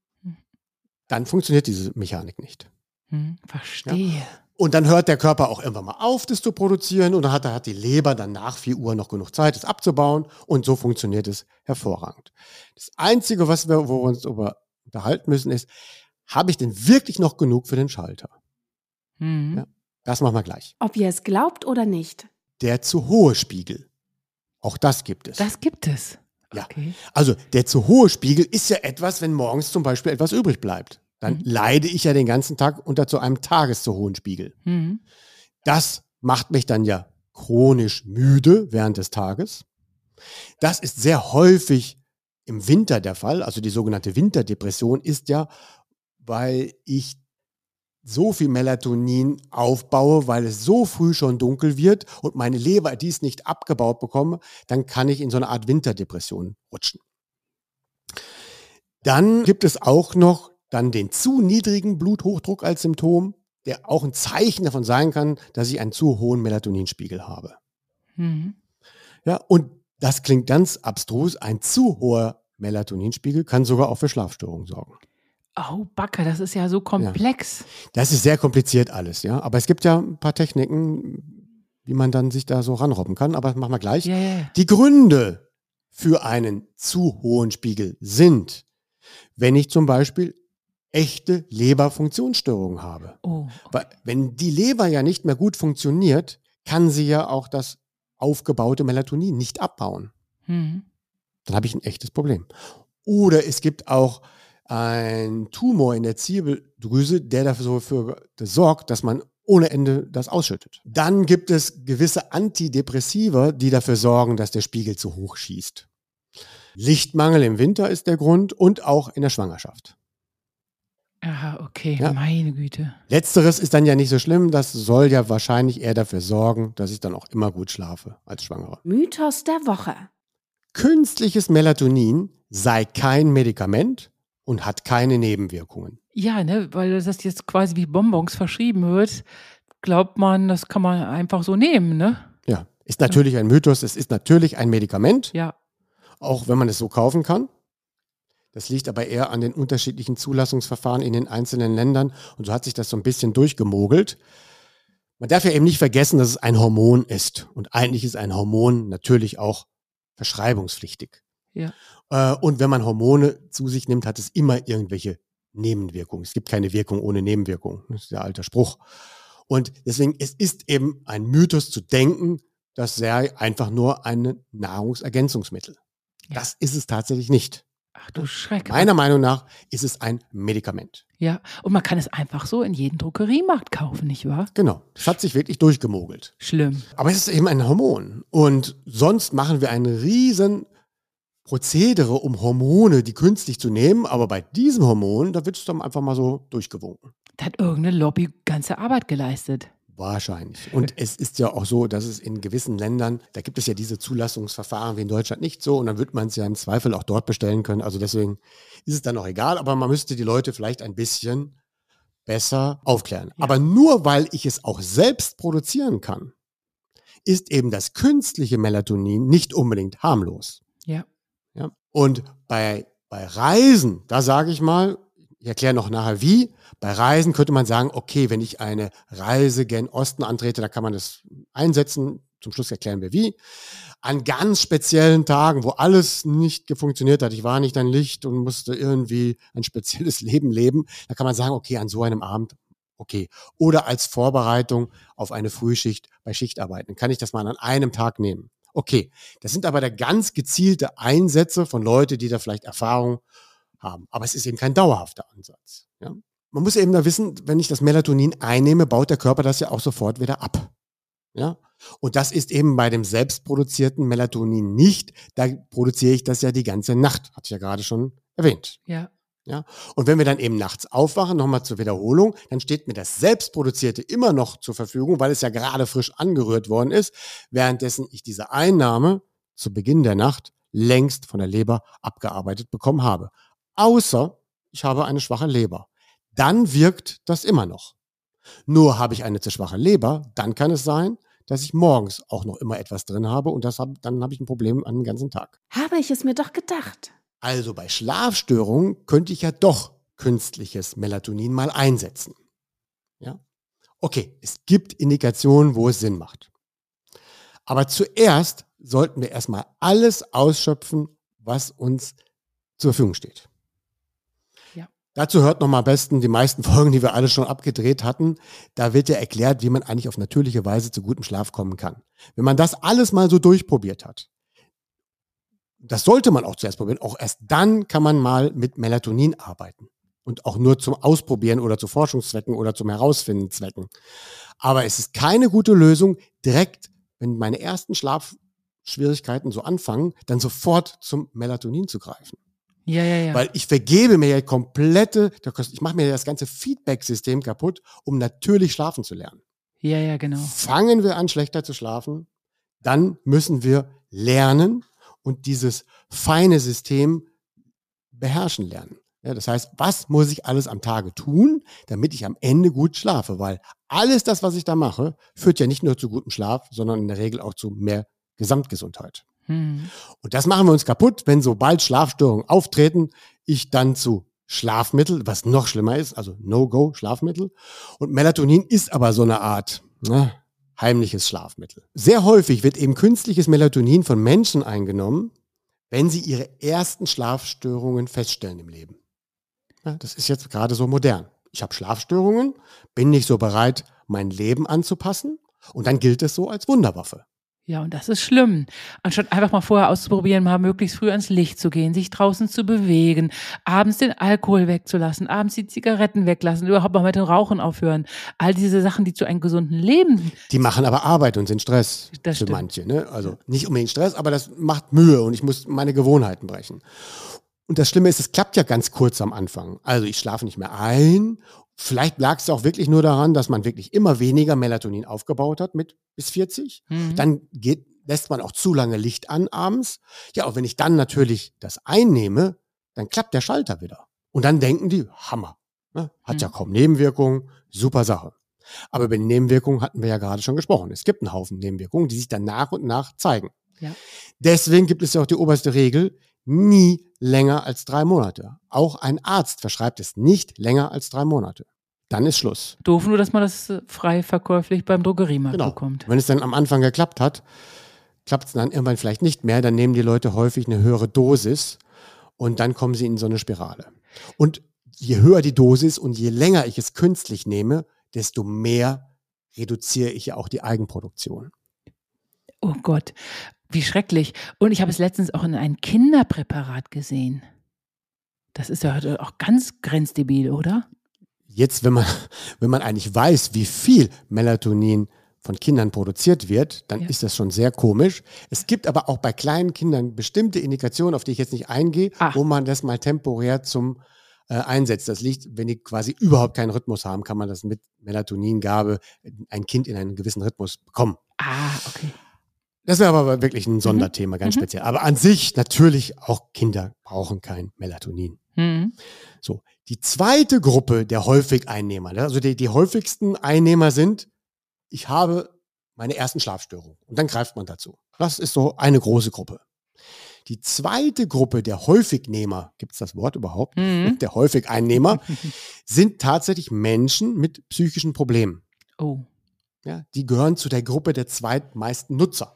dann funktioniert diese Mechanik nicht. Mhm. Verstehe. Und dann hört der Körper auch irgendwann mal auf, das zu produzieren. Und dann hat, hat die Leber dann nach vier Uhr noch genug Zeit, es abzubauen. Und so funktioniert es hervorragend. Das Einzige, was wir, wo wir uns darüber unterhalten müssen, ist, habe ich denn wirklich noch genug für den Schalter? Mhm. Ja. Das machen wir gleich. Ob ihr es glaubt oder nicht. Der zu hohe Spiegel. Auch das gibt es. Das gibt es. Ja. Okay. Also der zu hohe Spiegel ist ja etwas, wenn morgens zum Beispiel etwas übrig bleibt. Dann Mhm. leide ich ja den ganzen Tag unter so einem tages zu hohen Spiegel. Mhm. Das macht mich dann ja chronisch müde während des Tages. Das ist sehr häufig im Winter der Fall. Also die sogenannte Winterdepression ist ja, weil ich so viel Melatonin aufbaue, weil es so früh schon dunkel wird und meine Leber dies nicht abgebaut bekomme, dann kann ich in so eine Art Winterdepression rutschen. Dann gibt es auch noch dann den zu niedrigen Bluthochdruck als Symptom, der auch ein Zeichen davon sein kann, dass ich einen zu hohen Melatoninspiegel habe. Mhm. Ja, und das klingt ganz abstrus, ein zu hoher Melatoninspiegel kann sogar auch für Schlafstörungen sorgen. Oh, Backe, das ist ja so komplex. Das ist sehr kompliziert alles, ja. Aber es gibt ja ein paar Techniken, wie man dann sich da so ranrobben kann. Aber das machen wir gleich. Ja, ja, ja. Die Gründe für einen zu hohen Spiegel sind, wenn ich zum Beispiel echte Leberfunktionsstörungen habe. Oh, Weil, wenn die Leber ja nicht mehr gut funktioniert, kann sie ja auch das aufgebaute Melatonin nicht abbauen. mhm. Dann habe ich ein echtes Problem. Oder es gibt auch einen Tumor in der Zirbeldrüse, der dafür sorgt, dass man ohne Ende das ausschüttet. Dann gibt es gewisse Antidepressiva, die dafür sorgen, dass der Spiegel zu hoch schießt. Lichtmangel im Winter ist der Grund und auch in der Schwangerschaft. Aha, okay, Ja. meine Güte. Letzteres ist dann ja nicht so schlimm, das soll ja wahrscheinlich eher dafür sorgen, dass ich dann auch immer gut schlafe als Schwangere. Mythos der Woche. Künstliches Melatonin sei kein Medikament und hat keine Nebenwirkungen. Ja, ne, weil das jetzt quasi wie Bonbons verschrieben wird, glaubt man, das kann man einfach so nehmen, ne? Ja, ist natürlich ein Mythos, es ist natürlich ein Medikament, Ja. auch wenn man es so kaufen kann. Das liegt aber eher an den unterschiedlichen Zulassungsverfahren in den einzelnen Ländern und so hat sich das so ein bisschen durchgemogelt. Man darf ja eben nicht vergessen, dass es ein Hormon ist und eigentlich ist ein Hormon natürlich auch verschreibungspflichtig. Ja. Äh, und wenn man Hormone zu sich nimmt, hat es immer irgendwelche Nebenwirkungen. Es gibt keine Wirkung ohne Nebenwirkung. Das ist der alte Spruch. Und deswegen, es ist eben ein Mythos zu denken, das sei einfach nur ein Nahrungsergänzungsmittel. Ja. Das ist es tatsächlich nicht. Ach du Schreck. Meiner Meinung nach ist es ein Medikament. Ja, und man kann es einfach so in jedem Drogeriemarkt kaufen, nicht wahr? Genau. Das hat sich wirklich durchgemogelt. Schlimm. Aber es ist eben ein Hormon. Und sonst machen wir einen riesen Prozedere, um Hormone, die künstlich zu nehmen. Aber bei diesem Hormon, da wird es dann einfach mal so durchgewunken. Da hat irgendeine Lobby ganze Arbeit geleistet. Wahrscheinlich. Und es ist ja auch so, dass es in gewissen Ländern, da gibt es ja diese Zulassungsverfahren wie in Deutschland nicht so und dann wird man es ja im Zweifel auch dort bestellen können. Also deswegen ist es dann auch egal, aber man müsste die Leute vielleicht ein bisschen besser aufklären. Ja. Aber nur weil ich es auch selbst produzieren kann, ist eben das künstliche Melatonin nicht unbedingt harmlos. Ja. Ja? Und bei, bei Reisen, da sage ich mal, ich erkläre noch nachher wie, bei Reisen könnte man sagen, okay, wenn ich eine Reise gen Osten antrete, da kann man das einsetzen, zum Schluss erklären wir wie. An ganz speziellen Tagen, wo alles nicht funktioniert hat, ich war nicht ein Licht und musste irgendwie ein spezielles Leben leben, da kann man sagen, okay, an so einem Abend, okay. Oder als Vorbereitung auf eine Frühschicht bei Schichtarbeiten, kann ich das mal an einem Tag nehmen. Okay, das sind aber da ganz gezielte Einsätze von Leuten, die da vielleicht Erfahrung haben. Aber es ist eben kein dauerhafter Ansatz. Ja? Man muss eben da wissen, wenn ich das Melatonin einnehme, baut der Körper das ja auch sofort wieder ab. Ja? Und das ist eben bei dem selbstproduzierten Melatonin nicht. Da produziere ich das ja die ganze Nacht, hatte ich ja gerade schon erwähnt. Ja. Ja? Und wenn wir dann eben nachts aufwachen, nochmal zur Wiederholung, dann steht mir das selbstproduzierte immer noch zur Verfügung, weil es ja gerade frisch angerührt worden ist, währenddessen ich diese Einnahme zu Beginn der Nacht längst von der Leber abgearbeitet bekommen habe. Außer ich habe eine schwache Leber. Dann wirkt das immer noch. Nur habe ich eine zu schwache Leber, dann kann es sein, dass ich morgens auch noch immer etwas drin habe und das hab, dann habe ich ein Problem an den ganzen Tag. Habe ich es mir doch gedacht. Also bei Schlafstörungen könnte ich ja doch künstliches Melatonin mal einsetzen. Ja? Okay, es gibt Indikationen, wo es Sinn macht. Aber zuerst sollten wir erstmal alles ausschöpfen, was uns zur Verfügung steht. Ja. Dazu hört nochmal am besten die meisten Folgen, die wir alle schon abgedreht hatten. Da wird ja erklärt, wie man eigentlich auf natürliche Weise zu gutem Schlaf kommen kann. Wenn man das alles mal so durchprobiert hat, das sollte man auch zuerst probieren, auch erst dann kann man mal mit Melatonin arbeiten. Und auch nur zum Ausprobieren oder zu Forschungszwecken oder zum Herausfinden Zwecken. Aber es ist keine gute Lösung, direkt, wenn meine ersten Schlafschwierigkeiten so anfangen, dann sofort zum Melatonin zu greifen. Ja, ja, ja. Weil ich vergebe mir ja komplette, ich mache mir das ganze Feedback-System kaputt, um natürlich schlafen zu lernen. Ja, ja, genau. Fangen wir an, schlechter zu schlafen, dann müssen wir lernen und dieses feine System beherrschen lernen. Ja, das heißt, was muss ich alles am Tage tun, damit ich am Ende gut schlafe? Weil alles das, was ich da mache, führt ja nicht nur zu gutem Schlaf, sondern in der Regel auch zu mehr Gesamtgesundheit. Hm. Und das machen wir uns kaputt, wenn sobald Schlafstörungen auftreten, ich dann zu Schlafmittel, was noch schlimmer ist, also No-Go-Schlafmittel. Und Melatonin ist aber so eine Art ne, heimliches Schlafmittel. Sehr häufig wird eben künstliches Melatonin von Menschen eingenommen, wenn sie ihre ersten Schlafstörungen feststellen im Leben. Ja, das ist jetzt gerade so modern. Ich habe Schlafstörungen, bin nicht so bereit, mein Leben anzupassen und dann gilt es so als Wunderwaffe. Ja, und das ist schlimm. Anstatt einfach mal vorher auszuprobieren, mal möglichst früh ans Licht zu gehen, sich draußen zu bewegen, abends den Alkohol wegzulassen, abends die Zigaretten weglassen, überhaupt mal mit dem Rauchen aufhören. All diese Sachen, die zu einem gesunden Leben. Die machen aber Arbeit und sind Stress Das für stimmt. manche. Ne? Also nicht unbedingt Stress, aber das macht Mühe und ich muss meine Gewohnheiten brechen. Und das Schlimme ist, es klappt ja ganz kurz am Anfang. Also ich schlafe nicht mehr ein. Vielleicht lag es auch wirklich nur daran, dass man wirklich immer weniger Melatonin aufgebaut hat mit bis vierzig. Mhm. Dann geht, lässt man auch zu lange Licht an abends. Ja, und wenn ich dann natürlich das einnehme, dann klappt der Schalter wieder. Und dann denken die, Hammer. Ne? Hat Mhm. ja kaum Nebenwirkungen, super Sache. Aber über die Nebenwirkungen hatten wir ja gerade schon gesprochen. Es gibt einen Haufen Nebenwirkungen, die sich dann nach und nach zeigen. Ja. Deswegen gibt es ja auch die oberste Regel, nie länger als drei Monate. Auch ein Arzt verschreibt es nicht länger als drei Monate. Dann ist Schluss. Doof nur, dass man das äh, frei verkäuflich beim Drogeriemarkt Genau. bekommt. Wenn es dann am Anfang geklappt hat, klappt es dann irgendwann vielleicht nicht mehr. Dann nehmen die Leute häufig eine höhere Dosis und dann kommen sie in so eine Spirale. Und je höher die Dosis und je länger ich es künstlich nehme, desto mehr reduziere ich ja auch die Eigenproduktion. Oh Gott, wie schrecklich. Und ich habe es letztens auch in einem Kinderpräparat gesehen. Das ist ja heute auch ganz grenzdebil, oder? Jetzt, wenn man, wenn man eigentlich weiß, wie viel Melatonin von Kindern produziert wird, dann Ja. ist das schon sehr komisch. Es gibt aber auch bei kleinen Kindern bestimmte Indikationen, auf die ich jetzt nicht eingehe, Ach. wo man das mal temporär zum äh, einsetzt. Das liegt, wenn die quasi überhaupt keinen Rhythmus haben, kann man das mit Melatoningabe ein Kind in einen gewissen Rhythmus bekommen. Ah, okay. Das wäre aber wirklich ein Sonderthema, ganz Mhm. speziell. Aber an sich natürlich auch Kinder brauchen kein Melatonin. Mhm. So, die zweite Gruppe der häufig Einnehmer, also die, die häufigsten Einnehmer sind, ich habe meine ersten Schlafstörungen und dann greift man dazu. Das ist so eine große Gruppe. Die zweite Gruppe der Häufignehmer, gibt es das Wort überhaupt? Mhm. Der Häufig-Einnehmer sind tatsächlich Menschen mit psychischen Problemen. Oh. Ja, die gehören zu der Gruppe der zweitmeisten Nutzer.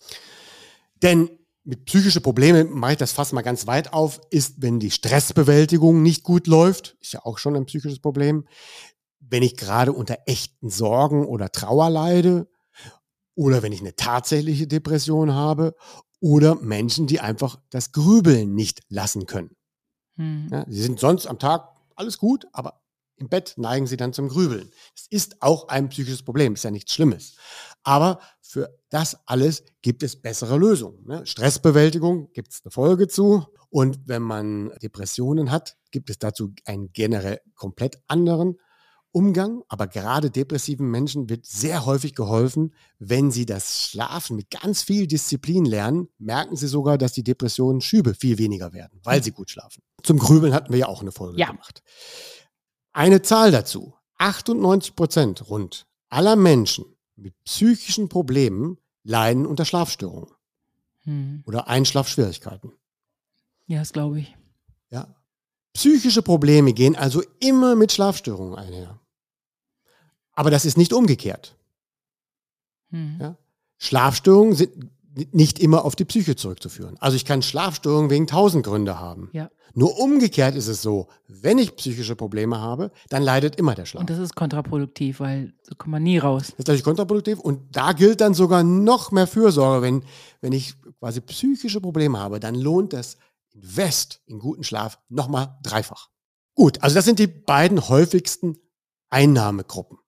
Denn mit psychischen Problemen, mache ich das fast mal ganz weit auf, ist, wenn die Stressbewältigung nicht gut läuft, ist ja auch schon ein psychisches Problem, wenn ich gerade unter echten Sorgen oder Trauer leide oder wenn ich eine tatsächliche Depression habe oder Menschen, die einfach das Grübeln nicht lassen können. Hm. Ja, sie sind sonst am Tag alles gut, aber im Bett neigen sie dann zum Grübeln. Es ist auch ein psychisches Problem, ist ja nichts Schlimmes. Aber für das alles gibt es bessere Lösungen. Ne? Stressbewältigung gibt es eine Folge zu. Und wenn man Depressionen hat, gibt es dazu einen generell komplett anderen Umgang. Aber gerade depressiven Menschen wird sehr häufig geholfen, wenn sie das Schlafen mit ganz viel Disziplin lernen, merken sie sogar, dass die Depressionen-Schübe viel weniger werden, weil sie gut schlafen. Zum Grübeln hatten wir ja auch eine Folge Ja. gemacht. Eine Zahl dazu. achtundneunzig Prozent rund aller Menschen mit psychischen Problemen leiden unter Schlafstörungen Hm. oder Einschlafschwierigkeiten. Ja, das glaube ich. Ja. Psychische Probleme gehen also immer mit Schlafstörungen einher. Aber das ist nicht umgekehrt. Hm. Ja. Schlafstörungen sind nicht immer auf die Psyche zurückzuführen. Also ich kann Schlafstörungen wegen tausend Gründe haben. Ja. Nur umgekehrt ist es so, wenn ich psychische Probleme habe, dann leidet immer der Schlaf. Und das ist kontraproduktiv, weil so kommt man nie raus. Das ist natürlich kontraproduktiv und da gilt dann sogar noch mehr Fürsorge. Wenn, wenn ich quasi psychische Probleme habe, dann lohnt das Invest in guten Schlaf nochmal dreifach. Gut, also das sind die beiden häufigsten Einnahmegruppen.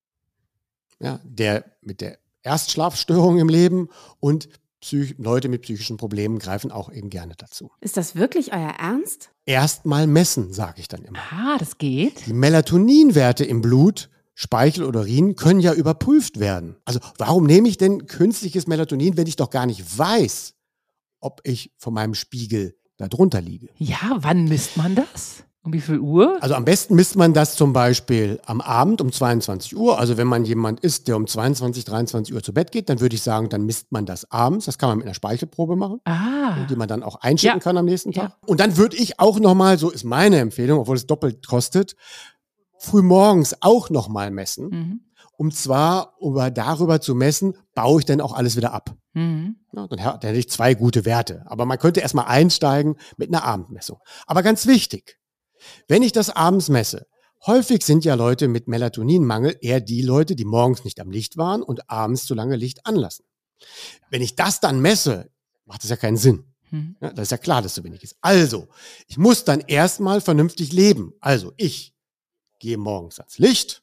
Ja, der mit der Erstschlafstörung im Leben und Psych- Leute mit psychischen Problemen greifen auch eben gerne dazu. Ist das wirklich euer Ernst? Erstmal messen, sage ich dann immer. Ah, das geht. Die Melatoninwerte im Blut, Speichel oder Urin können ja überprüft werden. Also warum nehme ich denn künstliches Melatonin, wenn ich doch gar nicht weiß, ob ich von meinem Spiegel da drunter liege? Ja, wann misst man das? Um wie viel Uhr? Also am besten misst man das zum Beispiel am Abend um zweiundzwanzig Uhr. Also wenn man jemand ist, der um zweiundzwanzig, dreiundzwanzig Uhr zu Bett geht, dann würde ich sagen, dann misst man das abends. Das kann man mit einer Speichelprobe machen, Ah. die man dann auch einschicken Ja. kann am nächsten Tag. Ja. Und dann würde ich auch nochmal, so ist meine Empfehlung, obwohl es doppelt kostet, frühmorgens auch nochmal messen. Mhm. Um zwar über darüber zu messen, baue ich denn auch alles wieder ab. Mhm. Ja, dann, ha- dann hätte ich zwei gute Werte. Aber man könnte erstmal einsteigen mit einer Abendmessung. Aber ganz wichtig, wenn ich das abends messe, häufig sind ja Leute mit Melatoninmangel eher die Leute, die morgens nicht am Licht waren und abends zu lange Licht anlassen. Wenn ich das dann messe, macht das ja keinen Sinn. Mhm. Ja, das ist ja klar, dass so wenig ist. Also, ich muss dann erstmal vernünftig leben. Also, ich gehe morgens ans Licht,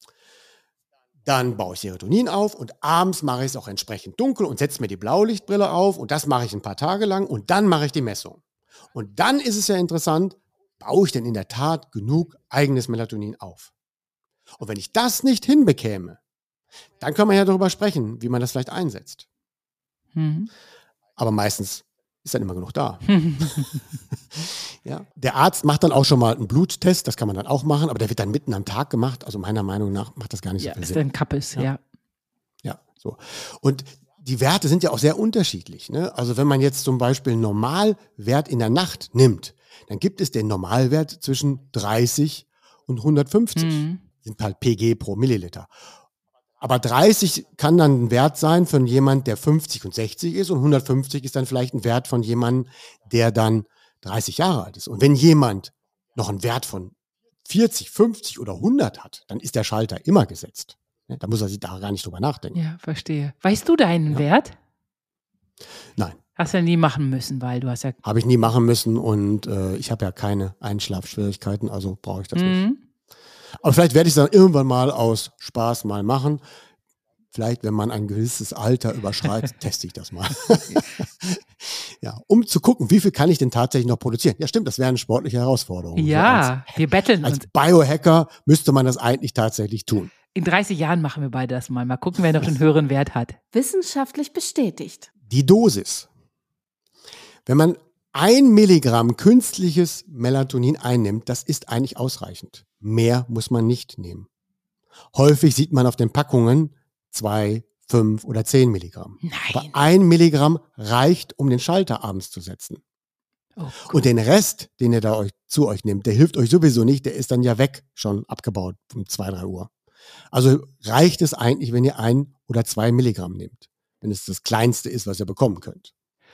dann baue ich Serotonin auf und abends mache ich es auch entsprechend dunkel und setze mir die Blaulichtbrille auf und das mache ich ein paar Tage lang und dann mache ich die Messung. Und dann ist es ja interessant, baue ich denn in der Tat genug eigenes Melatonin auf? Und wenn ich das nicht hinbekäme, dann kann man ja darüber sprechen, wie man das vielleicht einsetzt. Mhm. Aber meistens ist dann immer genug da. Ja, der Arzt macht dann auch schon mal einen Bluttest, das kann man dann auch machen, aber der wird dann mitten am Tag gemacht. Also meiner Meinung nach macht das gar nicht Ja, so viel ist Sinn. ein Kappes, ja. Ja. Ja, so. Und die Werte sind ja auch sehr unterschiedlich. Ne? Also wenn man jetzt zum Beispiel einen Normalwert in der Nacht nimmt, dann gibt es den Normalwert zwischen dreißig und hundertfünfzig. Mhm. Sind halt P G pro Milliliter. Aber dreißig kann dann ein Wert sein von jemand, der fünfzig und sechzig ist und hundertfünfzig ist dann vielleicht ein Wert von jemandem, der dann dreißig Jahre alt ist. Und wenn jemand noch einen Wert von vierzig, fünfzig oder hundert hat, dann ist der Schalter immer gesetzt. Ja, da muss er sich da gar nicht drüber nachdenken. Ja, verstehe. Weißt du deinen Ja. Wert? Nein, Hast du ja nie machen müssen, weil du hast ja. habe ich nie machen müssen und äh, ich habe ja keine Einschlafschwierigkeiten, also brauche ich das nicht. Mhm. Aber vielleicht werde ich es dann irgendwann mal aus Spaß mal machen. Vielleicht, wenn man ein gewisses Alter überschreitet, teste ich das mal. Ja, um zu gucken, wie viel kann ich denn tatsächlich noch produzieren. Ja, stimmt, das wäre eine sportliche Herausforderung. Ja, wir betteln So als, uns. als Biohacker müsste man das eigentlich tatsächlich tun. In dreißig Jahren machen wir beide das mal. Mal gucken, wer noch den höheren Wert hat. Wissenschaftlich bestätigt. Die Dosis. Wenn man ein Milligramm künstliches Melatonin einnimmt, das ist eigentlich ausreichend. Mehr muss man nicht nehmen. Häufig sieht man auf den Packungen zwei, fünf oder zehn Milligramm. Aber Nein. ein Milligramm reicht, um den Schalter abends zu setzen. Oh, Und den Rest, den ihr da euch, zu euch nehmt, der hilft euch sowieso nicht, der ist dann ja weg, schon abgebaut um zwei, drei Uhr. Also reicht es eigentlich, wenn ihr ein oder zwei Milligramm nehmt, wenn es das Kleinste ist, was ihr bekommen könnt.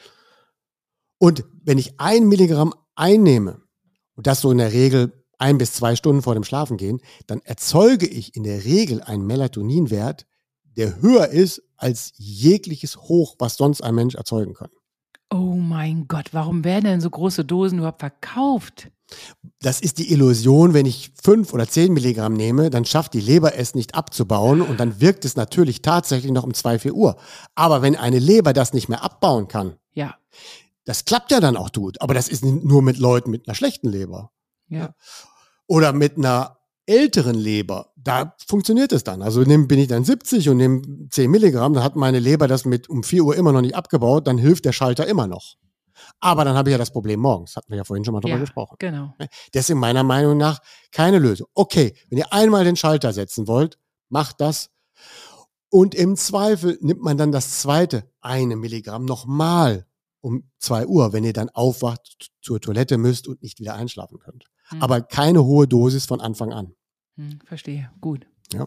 Und wenn ich ein Milligramm einnehme, und das so in der Regel ein bis zwei Stunden vor dem Schlafengehen, dann erzeuge ich in der Regel einen Melatoninwert, der höher ist als jegliches Hoch, was sonst ein Mensch erzeugen kann. Oh mein Gott, warum werden denn so große Dosen überhaupt verkauft? Das ist die Illusion, wenn ich fünf oder zehn Milligramm nehme, dann schafft die Leber es nicht abzubauen und dann wirkt es natürlich tatsächlich noch um zwei, vier Uhr. Aber wenn eine Leber das nicht mehr abbauen kann, Ja, das klappt ja dann auch gut. Aber das ist nur mit Leuten mit einer schlechten Leber. ja. Oder mit einer älteren Leber, da funktioniert es dann. Also nehm, bin ich dann siebzig und nehme zehn Milligramm, dann hat meine Leber das mit um vier Uhr immer noch nicht abgebaut, dann hilft der Schalter immer noch. Aber dann habe ich ja das Problem morgens, hatten wir ja vorhin schon mal drüber Ja, gesprochen. genau. Deswegen meiner Meinung nach keine Lösung. Okay, wenn ihr einmal den Schalter setzen wollt, macht das. Und im Zweifel nimmt man dann das zweite eine Milligramm nochmal um zwei Uhr, wenn ihr dann aufwacht, zur Toilette müsst und nicht wieder einschlafen könnt. Hm. Aber keine hohe Dosis von Anfang an. Hm, verstehe, gut. Ja.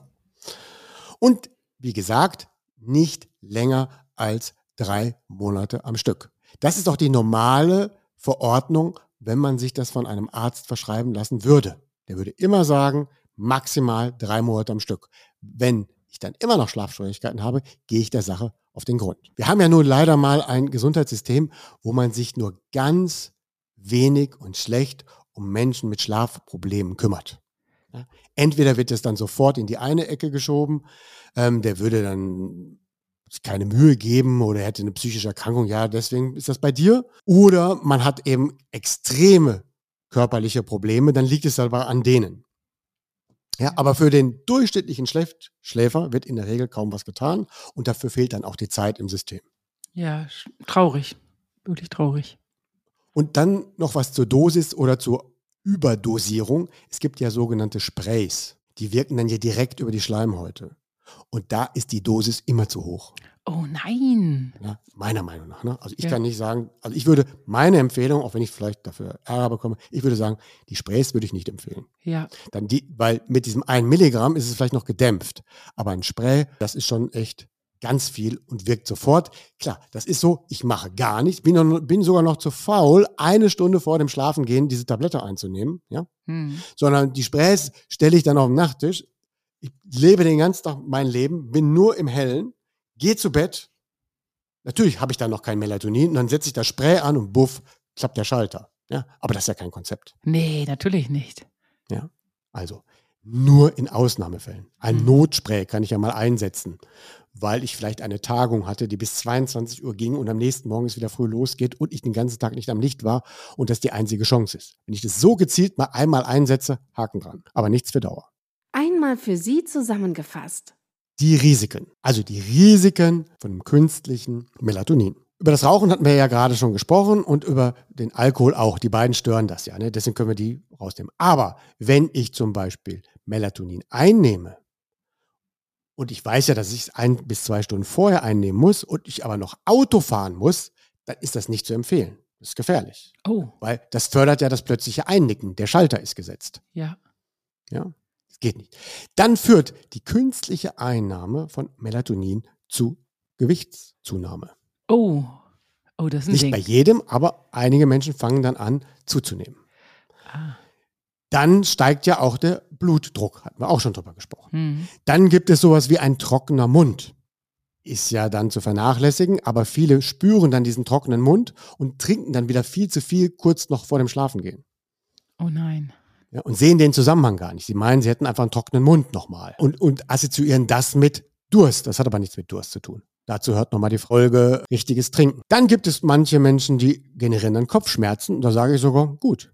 Und wie gesagt, nicht länger als drei Monate am Stück. Das ist auch die normale Verordnung, wenn man sich das von einem Arzt verschreiben lassen würde. Der würde immer sagen, maximal drei Monate am Stück. Wenn ich dann immer noch Schlafschwierigkeiten habe, gehe ich der Sache auf den Grund. Wir haben ja nun leider mal ein Gesundheitssystem, wo man sich nur ganz wenig und schlecht um Menschen mit Schlafproblemen kümmert. Ja, entweder wird es dann sofort in die eine Ecke geschoben, ähm, der würde dann keine Mühe geben oder hätte eine psychische Erkrankung, ja, deswegen ist das bei dir. Oder man hat eben extreme körperliche Probleme, dann liegt es aber an denen. Ja, aber für den durchschnittlichen Schläf- Schläfer wird in der Regel kaum was getan und dafür fehlt dann auch die Zeit im System. Ja, sch- traurig. Wirklich traurig. Und dann noch was zur Dosis oder zur Überdosierung. Es gibt ja sogenannte Sprays. Die wirken dann ja direkt über die Schleimhäute. Und da ist die Dosis immer zu hoch. Oh nein. Ja, meiner Meinung nach. Ne? Also ich Ja. kann nicht sagen, also ich würde, meine Empfehlung, auch wenn ich vielleicht dafür Ärger bekomme, ich würde sagen, die Sprays würde ich nicht empfehlen. Ja, Dann die, weil mit diesem einen Milligramm ist es vielleicht noch gedämpft. Aber ein Spray, das ist schon echt ganz viel und wirkt sofort. Klar, das ist so, ich mache gar nichts, bin, noch, bin sogar noch zu faul, eine Stunde vor dem Schlafengehen diese Tablette einzunehmen. Ja? hm. Sondern die Sprays stelle ich dann auf den Nachttisch. Ich lebe den ganzen Tag mein Leben, bin nur im Hellen, gehe zu Bett. Natürlich habe ich dann noch kein Melatonin und dann setze ich das Spray an und buff, klappt der Schalter. Ja? Aber das ist ja kein Konzept. Nee, natürlich nicht. Ja? Also nur in Ausnahmefällen. Ein Hm. Notspray kann ich ja mal einsetzen, weil ich vielleicht eine Tagung hatte, die bis zweiundzwanzig Uhr ging und am nächsten Morgen es wieder früh losgeht und ich den ganzen Tag nicht am Licht war und das die einzige Chance ist. Wenn ich das so gezielt mal einmal einsetze, Haken dran. Aber nichts für Dauer. Einmal für Sie zusammengefasst. Die Risiken. Also die Risiken von dem künstlichen Melatonin. Über das Rauchen hatten wir ja gerade schon gesprochen und über den Alkohol auch. Die beiden stören das ja, ne? Deswegen können wir die rausnehmen. Aber wenn ich zum Beispiel Melatonin einnehme und ich weiß ja, dass ich es ein bis zwei Stunden vorher einnehmen muss und ich aber noch Auto fahren muss, dann ist das nicht zu empfehlen. Das ist gefährlich. Oh, Weil das fördert ja das plötzliche Einnicken. Der Schalter ist gesetzt. ja. Ja, das geht nicht. Dann führt die künstliche Einnahme von Melatonin zu Gewichtszunahme. Oh, oh, das ist ein Nicht Ding. bei jedem, aber einige Menschen fangen dann an zuzunehmen. Ah. Dann steigt ja auch der Blutdruck, hatten wir auch schon drüber gesprochen. Hm. Dann gibt es sowas wie ein trockener Mund. Ist ja dann zu vernachlässigen, aber viele spüren dann diesen trockenen Mund und trinken dann wieder viel zu viel kurz noch vor dem Schlafengehen. Oh nein. Ja, und sehen den Zusammenhang gar nicht. Sie meinen, sie hätten einfach einen trockenen Mund nochmal. Und, und assoziieren das mit Durst. Das hat aber nichts mit Durst zu tun. Dazu hört nochmal die Folge richtiges Trinken. Dann gibt es manche Menschen, die generieren dann Kopfschmerzen. Und da sage ich sogar, gut.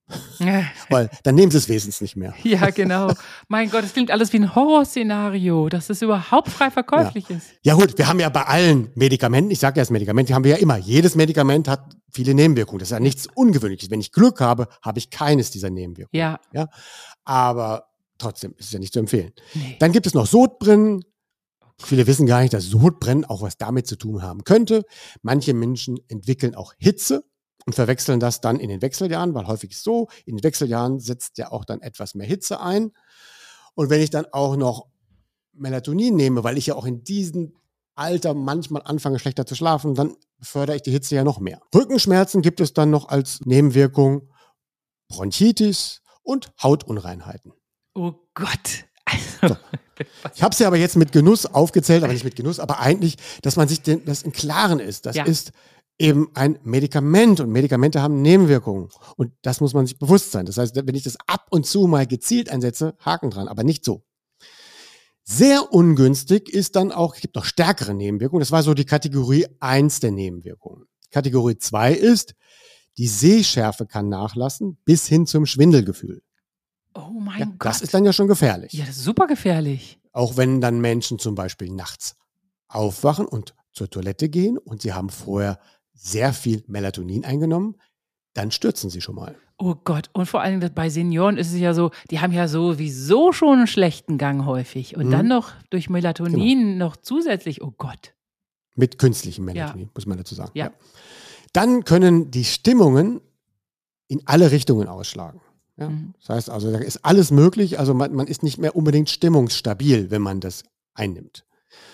Weil dann nehmen sie es wenigstens nicht mehr. Ja, genau. Mein Gott, das klingt alles wie ein Horrorszenario, dass es überhaupt frei verkäuflich ist. Ja gut, wir haben ja bei allen Medikamenten, ich sage ja das Medikament, die haben wir ja immer. Jedes Medikament hat viele Nebenwirkungen. Das ist ja nichts Ungewöhnliches. Wenn ich Glück habe, habe ich keines dieser Nebenwirkungen. Ja. Ja? Aber trotzdem ist es ja nicht zu empfehlen. Nee. Dann gibt es noch Sodbrennen. Viele wissen gar nicht, dass Sodbrennen auch was damit zu tun haben könnte. Manche Menschen entwickeln auch Hitze und verwechseln das dann in den Wechseljahren, weil häufig ist so, in den Wechseljahren setzt ja auch dann etwas mehr Hitze ein. Und wenn ich dann auch noch Melatonin nehme, weil ich ja auch in diesem Alter manchmal anfange schlechter zu schlafen, dann fördere ich die Hitze ja noch mehr. Rückenschmerzen gibt es dann noch als Nebenwirkung Bronchitis und Hautunreinheiten. Oh Gott. Also, so. Ich habe es ja aber jetzt mit Genuss aufgezählt, aber nicht mit Genuss, aber eigentlich, dass man sich den, das im Klaren ist. Das ja. ist eben ein Medikament und Medikamente haben Nebenwirkungen und das muss man sich bewusst sein. Das heißt, wenn ich das ab und zu mal gezielt einsetze, Haken dran, aber nicht so. Sehr ungünstig ist dann auch, es gibt noch stärkere Nebenwirkungen, das war so die Kategorie eins der Nebenwirkungen. Kategorie zwei ist, die Sehschärfe kann nachlassen bis hin zum Schwindelgefühl. Oh mein ja, Gott. Das ist dann ja schon gefährlich. Ja, das ist super gefährlich. Auch wenn dann Menschen zum Beispiel nachts aufwachen und zur Toilette gehen und sie haben vorher sehr viel Melatonin eingenommen, dann stürzen sie schon mal. Oh Gott, und vor allem bei Senioren ist es ja so, die haben ja sowieso schon einen schlechten Gang häufig und mhm. dann noch durch Melatonin genau. noch zusätzlich, oh Gott. Mit künstlichem Melatonin, ja. muss man dazu sagen. Ja. Ja. Dann können die Stimmungen in alle Richtungen ausschlagen. Ja? Mhm. Das heißt also, da ist alles möglich, also man, man ist nicht mehr unbedingt stimmungsstabil, wenn man das einnimmt.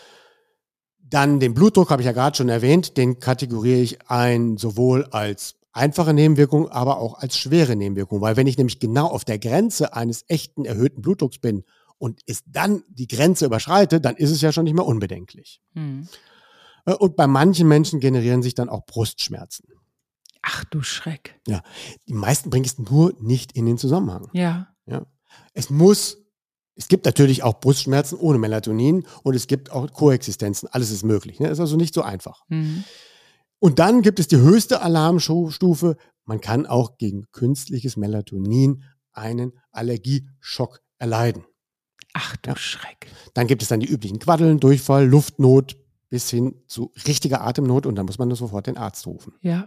Dann den Blutdruck, habe ich ja gerade schon erwähnt, den kategoriere ich ein sowohl als einfache Nebenwirkung, aber auch als schwere Nebenwirkung. Weil wenn ich nämlich genau auf der Grenze eines echten erhöhten Blutdrucks bin und es dann die Grenze überschreite, dann ist es ja schon nicht mehr unbedenklich. Mhm. Und bei manchen Menschen generieren sich dann auch Brustschmerzen. Ach du Schreck. Ja, die meisten bringen es nur nicht in den Zusammenhang. Ja. Ja. Es muss, es gibt natürlich auch Brustschmerzen ohne Melatonin und es gibt auch Koexistenzen. Alles ist möglich. Ne? Ist also nicht so einfach. Mhm. Und dann gibt es die höchste Alarmstufe. Man kann auch gegen künstliches Melatonin einen Allergieschock erleiden. Ach du ja. Schreck. Dann gibt es dann die üblichen Quaddeln, Durchfall, Luftnot bis hin zu richtiger Atemnot und dann muss man sofort den Arzt rufen. Ja.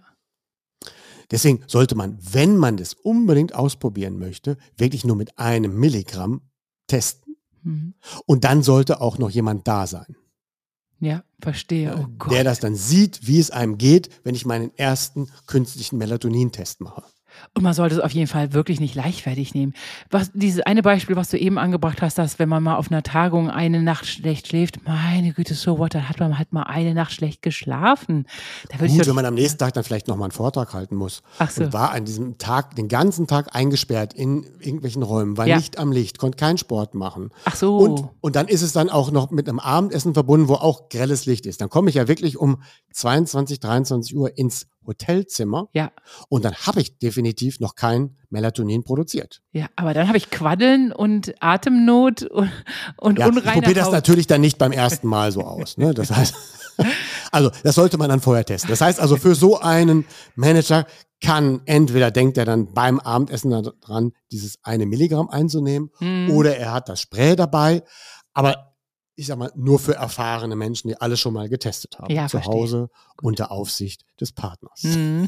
Deswegen sollte man, wenn man das unbedingt ausprobieren möchte, wirklich nur mit einem Milligramm testen. Mhm. Und dann sollte auch noch jemand da sein. Ja, verstehe. Oh Gott. Der das dann sieht, wie es einem geht, wenn ich meinen ersten künstlichen Melatonin-Test mache. Und man sollte es auf jeden Fall wirklich nicht leichtfertig nehmen. Was, dieses eine Beispiel, was du eben angebracht hast, dass wenn man mal auf einer Tagung eine Nacht schlecht schläft, meine Güte, so what, dann hat man halt mal eine Nacht schlecht geschlafen. Da Gut, ich wenn man am nächsten Tag dann vielleicht nochmal einen Vortrag halten muss. Ach so. Und war an diesem Tag, den ganzen Tag eingesperrt in irgendwelchen Räumen, war ja. nicht am Licht, konnte keinen Sport machen. Ach so. Und, und dann ist es dann auch noch mit einem Abendessen verbunden, wo auch grelles Licht ist. Dann komme ich ja wirklich um zweiundzwanzig, dreiundzwanzig Uhr ins Hotelzimmer ja. und dann habe ich definitiv noch kein Melatonin produziert. Ja, aber dann habe ich Quaddeln und Atemnot und, und ja, unreine ich probiere das Haut. natürlich dann nicht beim ersten Mal so aus. Ne? Das heißt, also das sollte man dann vorher testen. Das heißt also für so einen Manager kann entweder denkt er dann beim Abendessen daran, dieses eine Milligramm einzunehmen hm. oder er hat das Spray dabei, aber ich sag mal, nur für erfahrene Menschen, die alles schon mal getestet haben. Ja, zu verstehe. Hause unter Aufsicht des Partners. Mhm.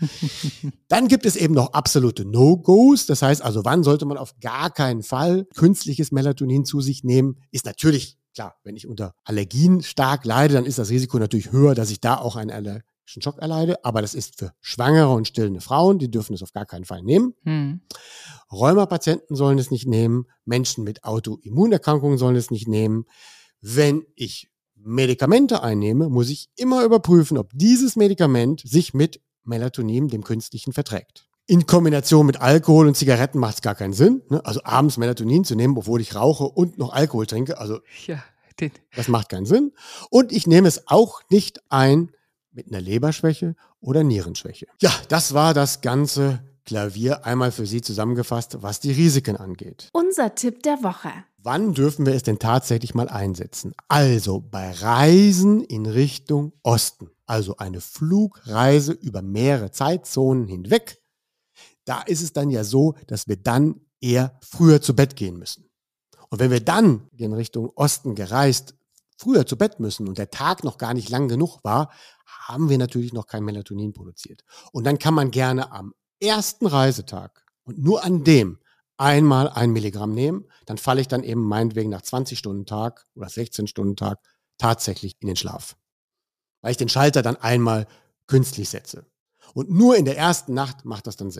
Dann gibt es eben noch absolute No-Gos. Das heißt also, wann sollte man auf gar keinen Fall künstliches Melatonin zu sich nehmen? Ist natürlich, klar, wenn ich unter Allergien stark leide, dann ist das Risiko natürlich höher, dass ich da auch einen allergischen Schock erleide. Aber das ist für schwangere und stillende Frauen, die dürfen es auf gar keinen Fall nehmen. Mhm. Rheumapatienten sollen es nicht nehmen. Menschen mit Autoimmunerkrankungen sollen es nicht nehmen. Wenn ich Medikamente einnehme, muss ich immer überprüfen, ob dieses Medikament sich mit Melatonin, dem künstlichen, verträgt. In Kombination mit Alkohol und Zigaretten macht es gar keinen Sinn. Ne? Also abends Melatonin zu nehmen, obwohl ich rauche und noch Alkohol trinke, also ja, den. das macht keinen Sinn. Und ich nehme es auch nicht ein mit einer Leberschwäche oder Nierenschwäche. Ja, das war das ganze Klavier einmal für Sie zusammengefasst, was die Risiken angeht. Unser Tipp der Woche. Wann dürfen wir es denn tatsächlich mal einsetzen? Also bei Reisen in Richtung Osten, also eine Flugreise über mehrere Zeitzonen hinweg, da ist es dann ja so, dass wir dann eher früher zu Bett gehen müssen. Und wenn wir dann in Richtung Osten gereist früher zu Bett müssen und der Tag noch gar nicht lang genug war, haben wir natürlich noch kein Melatonin produziert. Und dann kann man gerne am ersten Reisetag und nur an dem einmal ein Milligramm nehmen, dann falle ich dann eben meinetwegen nach zwanzig Stunden Tag oder sechzehn Stunden Tag tatsächlich in den Schlaf. Weil ich den Schalter dann einmal künstlich setze. Und nur in der ersten Nacht macht das dann Sinn.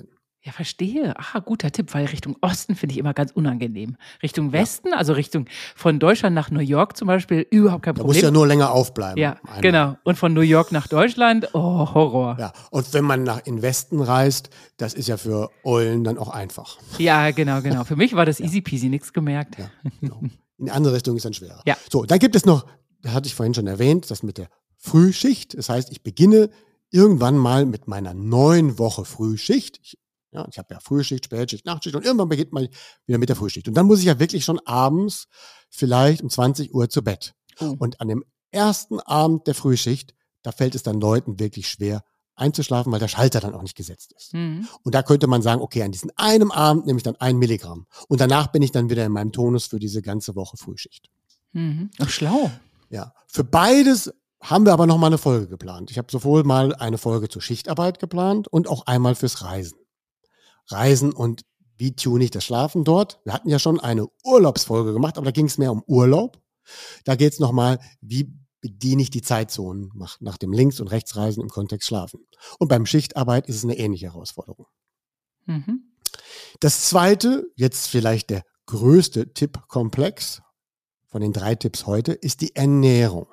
Ja, verstehe. Ah, guter Tipp, weil Richtung Osten finde ich immer ganz unangenehm. Richtung Westen, ja. also Richtung von Deutschland nach New York zum Beispiel, überhaupt kein Da Problem. musst du ja nur länger aufbleiben. Ja, einmal. genau. Und von New York nach Deutschland, oh, Horror. Ja, und wenn man nach in Westen reist, das ist ja für Eulen dann auch einfach. Ja, genau, genau. Für mich war das easy peasy, nichts gemerkt. Ja, genau. In die andere Richtung ist dann schwerer. Ja. So, dann gibt es noch, das hatte ich vorhin schon erwähnt, das mit der Frühschicht. Das heißt, ich beginne irgendwann mal mit meiner neun Woche Frühschicht. Ich, ja, ich habe ja Frühschicht, Spätschicht, Nachtschicht und irgendwann beginnt man wieder mit der Frühschicht. Und dann muss ich ja wirklich schon abends vielleicht um zwanzig Uhr zu Bett. Oh. Und an dem ersten Abend der Frühschicht, da fällt es dann Leuten wirklich schwer einzuschlafen, weil der Schalter dann auch nicht gesetzt ist. Mhm. Und da könnte man sagen, okay, an diesem einen Abend nehme ich dann ein Milligramm. Und danach bin ich dann wieder in meinem Tonus für diese ganze Woche Frühschicht. Mhm. Ach, schlau. Ja, für beides haben wir aber noch mal eine Folge geplant. Ich habe sowohl mal eine Folge zur Schichtarbeit geplant und auch einmal fürs Reisen. Reisen und wie tune ich das Schlafen dort? Wir hatten ja schon eine Urlaubsfolge gemacht, aber da ging es mehr um Urlaub. Da geht es nochmal, wie bediene ich die Zeitzonen nach, nach dem Links- und Rechtsreisen im Kontext Schlafen. Und beim Schichtarbeit ist es eine ähnliche Herausforderung. Mhm. Das zweite, jetzt vielleicht der größte Tippkomplex von den drei Tipps heute, ist die Ernährung.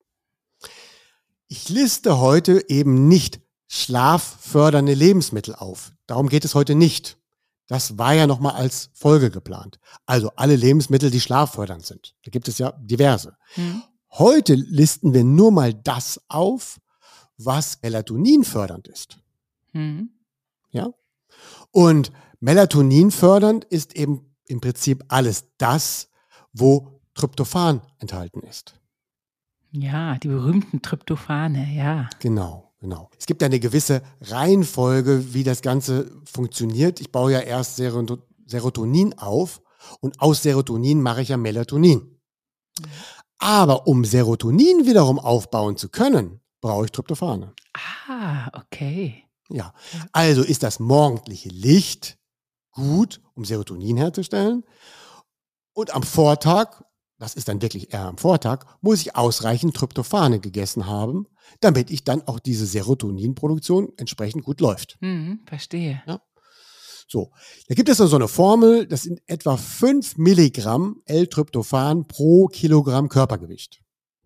Ich liste heute eben nicht schlaffördernde Lebensmittel auf. Darum geht es heute nicht. Das war ja nochmal als Folge geplant. Also alle Lebensmittel, die schlaffördernd sind. Da gibt es ja diverse. Mhm. Heute listen wir nur mal das auf, was melatoninfördernd ist. Mhm. Ja? Und melatoninfördernd ist eben im Prinzip alles das, wo Tryptophan enthalten ist. Ja, die berühmten Tryptophane, ja. Genau, genau. Es gibt ja eine gewisse Reihenfolge, wie das Ganze funktioniert. Ich baue ja erst Serot- Serotonin auf und aus Serotonin mache ich ja Melatonin. Mhm. Aber um Serotonin wiederum aufbauen zu können, brauche ich Tryptophane. Ah, okay. Ja, also ist das morgendliche Licht gut, um Serotonin herzustellen. Und am Vortag, das ist dann wirklich eher am Vortag, muss ich ausreichend Tryptophane gegessen haben, damit ich dann auch diese Serotoninproduktion entsprechend gut läuft. Mhm, verstehe. Ja. So, da gibt es also so eine Formel, das sind etwa fünf Milligramm L-Tryptophan pro Kilogramm Körpergewicht.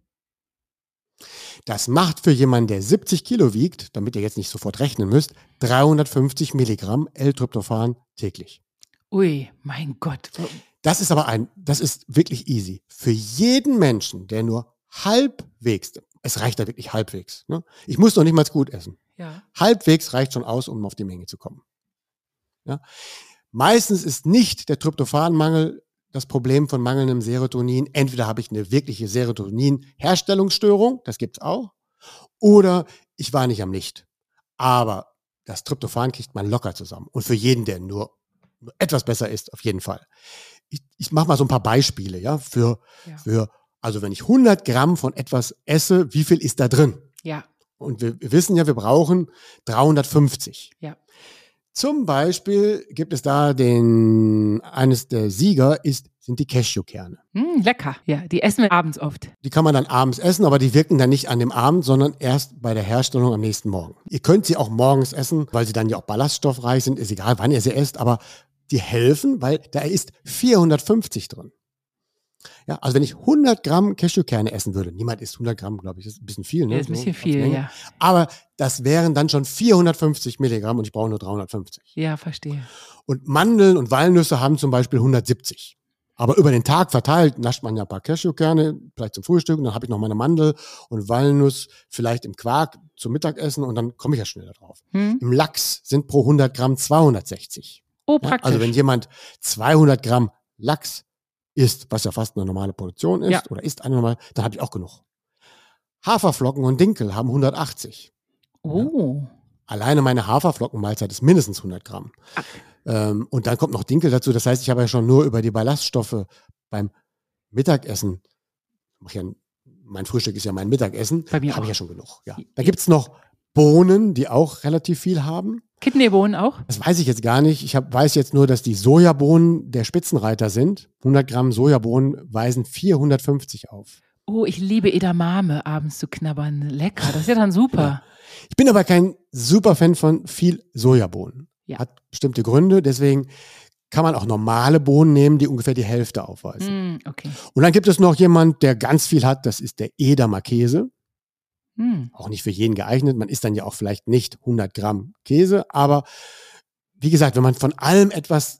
Das macht für jemanden, der siebzig Kilo wiegt, damit ihr jetzt nicht sofort rechnen müsst, dreihundertfünfzig Milligramm L-Tryptophan täglich. Ui, mein Gott. Das ist aber ein, das ist wirklich easy. Für jeden Menschen, der nur halbwegs, es reicht da wirklich halbwegs, ne? Ich muss noch nicht mal gut essen. Ja. Halbwegs reicht schon aus, um auf die Menge zu kommen. Ja? Meistens ist nicht der Tryptophanmangel das Problem von mangelndem Serotonin. Entweder habe ich eine wirkliche Serotonin-Herstellungsstörung, das gibt's auch, oder ich war nicht am Licht. Aber das Tryptophan kriegt man locker zusammen. Und für jeden, der nur, nur etwas besser ist, auf jeden Fall. Ich, ich mache mal so ein paar Beispiele, ja, für, Ja. für, also wenn ich hundert Gramm von etwas esse, wie viel ist da drin? Ja. Und wir, wir wissen ja, wir brauchen dreihundertfünfzig. Ja. Zum Beispiel gibt es da den, eines der Sieger ist, sind die Cashewkerne. Hm, lecker. Ja, die essen wir abends oft. Die kann man dann abends essen, aber die wirken dann nicht an dem Abend, sondern erst bei der Herstellung am nächsten Morgen. Ihr könnt sie auch morgens essen, weil sie dann ja auch ballaststoffreich sind, ist egal, wann ihr sie esst, aber die helfen, weil da ist vierhundertfünfzig drin. Ja, also wenn ich hundert Gramm Cashewkerne essen würde, niemand isst hundert Gramm, glaube ich, das ist ein bisschen viel. Ne? Ja, ist ein bisschen So, viel, als Menge. ja. Aber das wären dann schon vierhundertfünfzig Milligramm und ich brauche nur dreihundertfünfzig. Ja, verstehe. Und Mandeln und Walnüsse haben zum Beispiel hundertsiebzig. Aber über den Tag verteilt nascht man ja ein paar Cashewkerne, vielleicht zum Frühstück, und dann habe ich noch meine Mandel und Walnuss, vielleicht im Quark zum Mittagessen und dann komme ich ja schneller drauf. Hm? Im Lachs sind pro hundert Gramm zweihundertsechzig. Oh, Ja, praktisch. also wenn jemand zweihundert Gramm Lachs isst, was ja fast eine normale Portion ist, Ja. oder isst eine normale, dann habe ich auch genug. Haferflocken und Dinkel haben hundertachtzig. Oh. Alleine meine Haferflockenmahlzeit ist mindestens hundert Gramm. Ach. Ähm, und dann kommt noch Dinkel dazu. Das heißt, ich habe ja schon nur über die Ballaststoffe beim Mittagessen, mach ja, mein Frühstück ist ja mein Mittagessen, Bei mir habe ich auch. ja schon genug. Ja. Da gibt's noch Bohnen, die auch relativ viel haben. Kidneybohnen auch? Das weiß ich jetzt gar nicht. Ich hab, weiß jetzt nur, dass die Sojabohnen der Spitzenreiter sind. hundert Gramm Sojabohnen weisen vierhundertfünfzig auf. Oh, ich liebe Edamame abends zu knabbern. Lecker, das ist ja dann super. Ich bin aber kein super Fan von viel Sojabohnen. Ja. Hat bestimmte Gründe, deswegen kann man auch normale Bohnen nehmen, die ungefähr die Hälfte aufweisen. Mm, okay. Und dann gibt es noch jemand, der ganz viel hat, das ist der Edamer Käse. Mm. Auch nicht für jeden geeignet. Man isst dann ja auch vielleicht nicht hundert Gramm Käse, aber wie gesagt, wenn man von allem etwas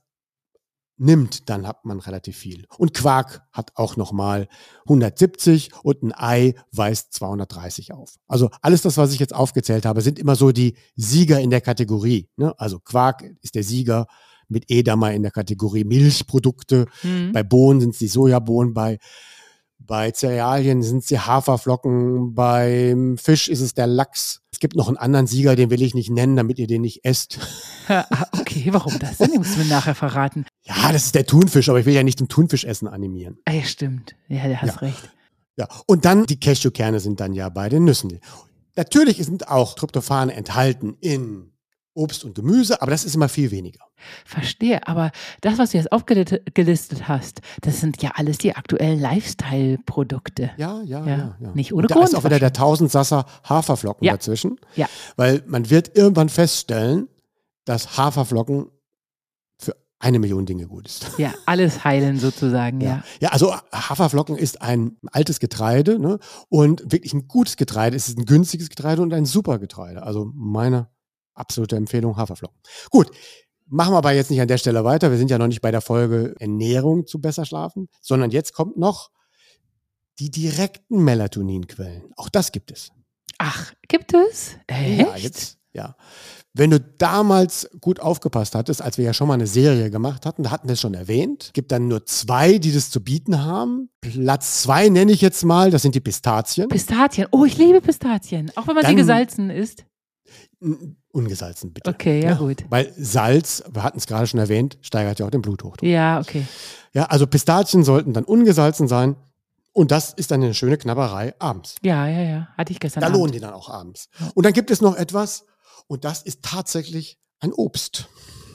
nimmt, dann hat man relativ viel. Und Quark hat auch nochmal hundertsiebzig und ein Ei weist zweihundertdreißig auf. Also alles das, was ich jetzt aufgezählt habe, sind immer so die Sieger in der Kategorie. Ne? Also Quark ist der Sieger mit Edamer in der Kategorie Milchprodukte. Mm. Bei Bohnen sind es die Sojabohnen, bei Bei Cerealien sind es die Haferflocken, beim Fisch ist es der Lachs. Es gibt noch einen anderen Sieger, den will ich nicht nennen, damit ihr den nicht esst. Okay, warum das denn? Den musst du mir nachher verraten. Ja, das ist der Thunfisch, aber ich will ja nicht zum Thunfischessen animieren. Ah, ja, stimmt. Ja, du hast Ja. recht. Ja, und dann die Cashewkerne sind dann ja bei den Nüssen. Natürlich sind auch Tryptophane enthalten in Obst und Gemüse, aber das ist immer viel weniger. Verstehe, aber das, was du jetzt aufgelistet hast, das sind ja alles die aktuellen Lifestyle-Produkte. Ja, ja, Ja, ja. ja. nicht ohne und da Grund ist auch wieder der Tausendsasser Haferflocken Ja. dazwischen. Ja. Weil man wird irgendwann feststellen, dass Haferflocken für eine Million Dinge gut ist. Ja, alles heilen sozusagen, ja. Ja. ja, also Haferflocken ist ein altes Getreide, ne? Und wirklich ein gutes Getreide. Es ist ein günstiges Getreide und ein super Getreide. Also meine absolute Empfehlung, Haferflocken. Gut, machen wir aber jetzt nicht an der Stelle weiter. Wir sind ja noch nicht bei der Folge Ernährung zu besser schlafen, sondern jetzt kommt noch die direkten Melatoninquellen. Auch das gibt es. Ach, gibt es? Echt? Ja, jetzt, ja. Wenn du damals gut aufgepasst hattest, als wir ja schon mal eine Serie gemacht hatten, da hatten wir es schon erwähnt, gibt dann nur zwei, die das zu bieten haben. Platz zwei nenne ich jetzt mal, das sind die Pistazien. Pistazien. Oh, ich liebe Pistazien. Auch wenn man sie Dann- gesalzen isst. N- Ungesalzen, bitte. Okay, ja, gut. Weil Salz, wir hatten es gerade schon erwähnt, steigert ja auch den Bluthochdruck. Ja, okay. Ja, also Pistazien sollten dann ungesalzen sein und das ist dann eine schöne Knabberei abends. Ja, ja, ja. Hatte ich gestern Da Abend. lohnen die dann auch abends. Und dann gibt es noch etwas und das ist tatsächlich ein Obst.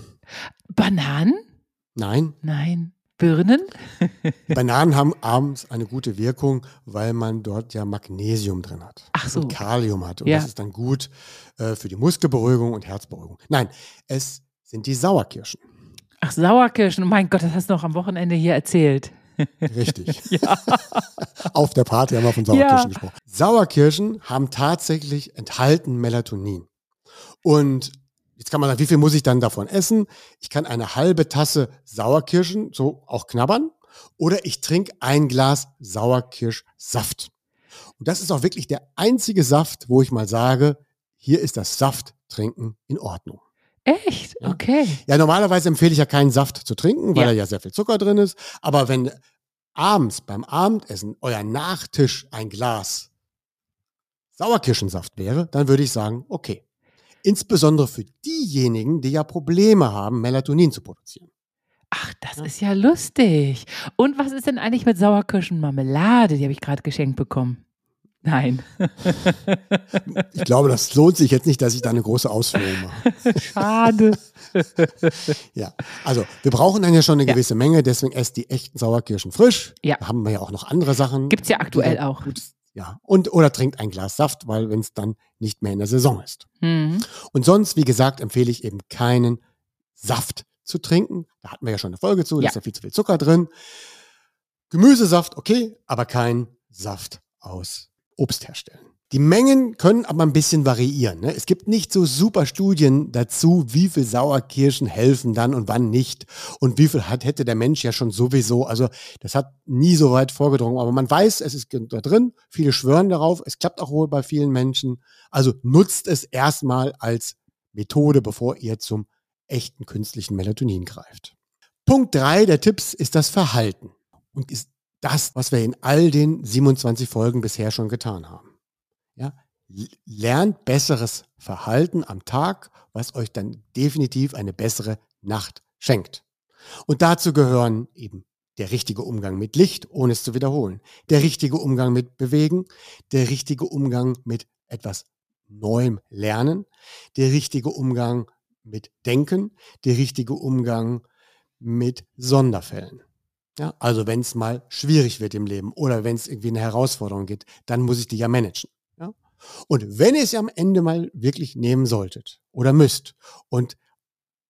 Bananen? Nein, Nein. Birnen? Bananen haben abends eine gute Wirkung, weil man dort ja Magnesium drin hat. Ach so. Und Kalium hat. Und Ja. das ist dann gut äh, für die Muskelberuhigung und Herzberuhigung. Nein, es sind die Sauerkirschen. Ach, Sauerkirschen. Oh mein Gott, das hast du noch am Wochenende hier erzählt. Richtig. Ja. Auf der Party haben wir von Sauerkirschen Ja. gesprochen. Sauerkirschen haben tatsächlich enthalten Melatonin. Und jetzt kann man sagen, wie viel muss ich dann davon essen? Ich kann eine halbe Tasse Sauerkirschen so auch knabbern oder ich trinke ein Glas Sauerkirschsaft. Und das ist auch wirklich der einzige Saft, wo ich mal sage, hier ist das Safttrinken in Ordnung. Echt? Ja. Okay. Ja, normalerweise empfehle ich ja keinen Saft zu trinken, weil Ja. da ja sehr viel Zucker drin ist. Aber wenn abends beim Abendessen euer Nachtisch ein Glas Sauerkirschensaft wäre, dann würde ich sagen, okay. Insbesondere für diejenigen, die ja Probleme haben, Melatonin zu produzieren. Ach, das ist ja lustig. Und was ist denn eigentlich mit Sauerkirschenmarmelade? Die habe ich gerade geschenkt bekommen. Nein. Ich glaube, das lohnt sich jetzt nicht, dass ich da eine große Ausführung mache. Schade. Ja, also wir brauchen dann ja schon eine Ja. gewisse Menge, deswegen esst die echten Sauerkirschen frisch. Ja. Da haben wir ja auch noch andere Sachen. Gibt's ja aktuell die da auch. gut- Ja, und oder trinkt ein Glas Saft, weil wenn es dann nicht mehr in der Saison ist. Mhm. Und sonst, wie gesagt, empfehle ich eben keinen Saft zu trinken. Da hatten wir ja schon eine Folge zu, da Ja. ist ja viel zu viel Zucker drin. Gemüsesaft, okay, aber kein Saft aus Obst herstellen. Die Mengen können aber ein bisschen variieren. Ne? Es gibt nicht so super Studien dazu, wie viel Sauerkirschen helfen dann und wann nicht. Und wie viel hat, hätte der Mensch ja schon sowieso. Also das hat nie so weit vorgedrungen. Aber man weiß, es ist da drin. Viele schwören darauf. Es klappt auch wohl bei vielen Menschen. Also nutzt es erstmal als Methode, bevor ihr zum echten künstlichen Melatonin greift. Punkt drei der Tipps ist das Verhalten. Und ist das, was wir in all den siebenundzwanzig Folgen bisher schon getan haben. Ja, lernt besseres Verhalten am Tag, was euch dann definitiv eine bessere Nacht schenkt. Und dazu gehören eben der richtige Umgang mit Licht, ohne es zu wiederholen, der richtige Umgang mit Bewegen, der richtige Umgang mit etwas Neuem lernen, der richtige Umgang mit Denken, der richtige Umgang mit Sonderfällen. Ja, also wenn es mal schwierig wird im Leben oder wenn es irgendwie eine Herausforderung gibt, dann muss ich die ja managen. Ja? Und wenn ihr es am Ende mal wirklich nehmen solltet oder müsst und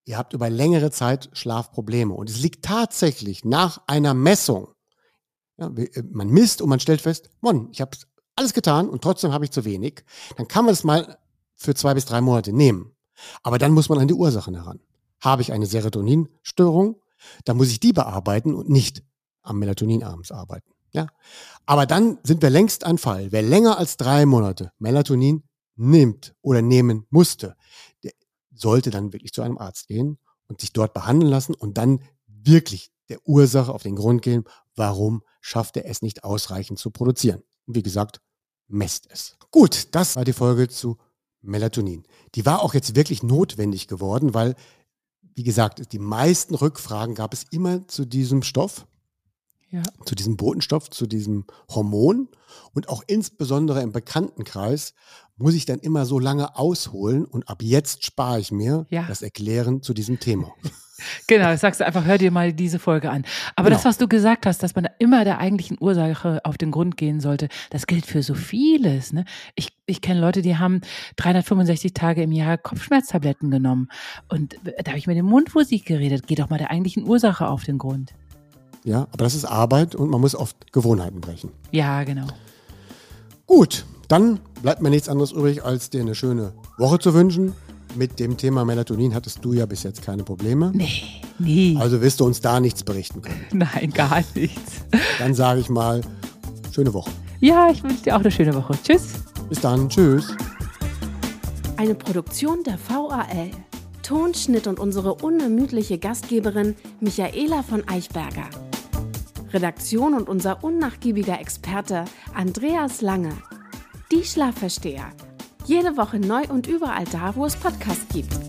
ihr habt über längere Zeit Schlafprobleme. Und es liegt tatsächlich nach einer Messung. Ja, man misst und man stellt fest, Mann, ich habe alles getan und trotzdem habe ich zu wenig. Dann kann man es mal für zwei bis drei Monate nehmen. Aber dann muss man an die Ursachen heran. Habe ich eine Serotoninstörung, dann muss ich die bearbeiten und nicht am Melatonin abends arbeiten. Ja? Aber dann sind wir längst ein Fall. Wer länger als drei Monate Melatonin nimmt oder nehmen musste, der sollte dann wirklich zu einem Arzt gehen und sich dort behandeln lassen und dann wirklich der Ursache auf den Grund gehen, warum schafft er es nicht ausreichend zu produzieren. Und wie gesagt, messt es. Gut, das war die Folge zu Melatonin. Die war auch jetzt wirklich notwendig geworden, weil, wie gesagt, die meisten Rückfragen gab es immer zu diesem Stoff. Ja. Zu diesem Botenstoff, zu diesem Hormon und auch insbesondere im Bekanntenkreis muss ich dann immer so lange ausholen und ab jetzt spare ich mir ja. das Erklären zu diesem Thema. Genau, das sagst du einfach, hör dir mal diese Folge an. Aber genau. das, was du gesagt hast, dass man immer der eigentlichen Ursache auf den Grund gehen sollte, das gilt für so vieles. Ne? Ich, ich kenne Leute, die haben dreihundertfünfundsechzig Tage im Jahr Kopfschmerztabletten genommen und da habe ich mit dem Mund fussig geredet. Geh doch mal der eigentlichen Ursache auf den Grund. Ja, aber das ist Arbeit und man muss oft Gewohnheiten brechen. Ja, genau. Gut, dann bleibt mir nichts anderes übrig, als dir eine schöne Woche zu wünschen. Mit dem Thema Melatonin hattest du ja bis jetzt keine Probleme. Nee, nie. Also wirst du uns da nichts berichten können. Nein, gar nichts. Dann sage ich mal, schöne Woche. Ja, ich wünsche dir auch eine schöne Woche. Tschüss. Bis dann, tschüss. Eine Produktion der V A L. Ton, Schnitt und unsere unermüdliche Gastgeberin Michaela von Eichberger. Redaktion und unser unnachgiebiger Experte Andreas Lange. Die Schlafversteher. Jede Woche neu und überall da, wo es Podcasts gibt.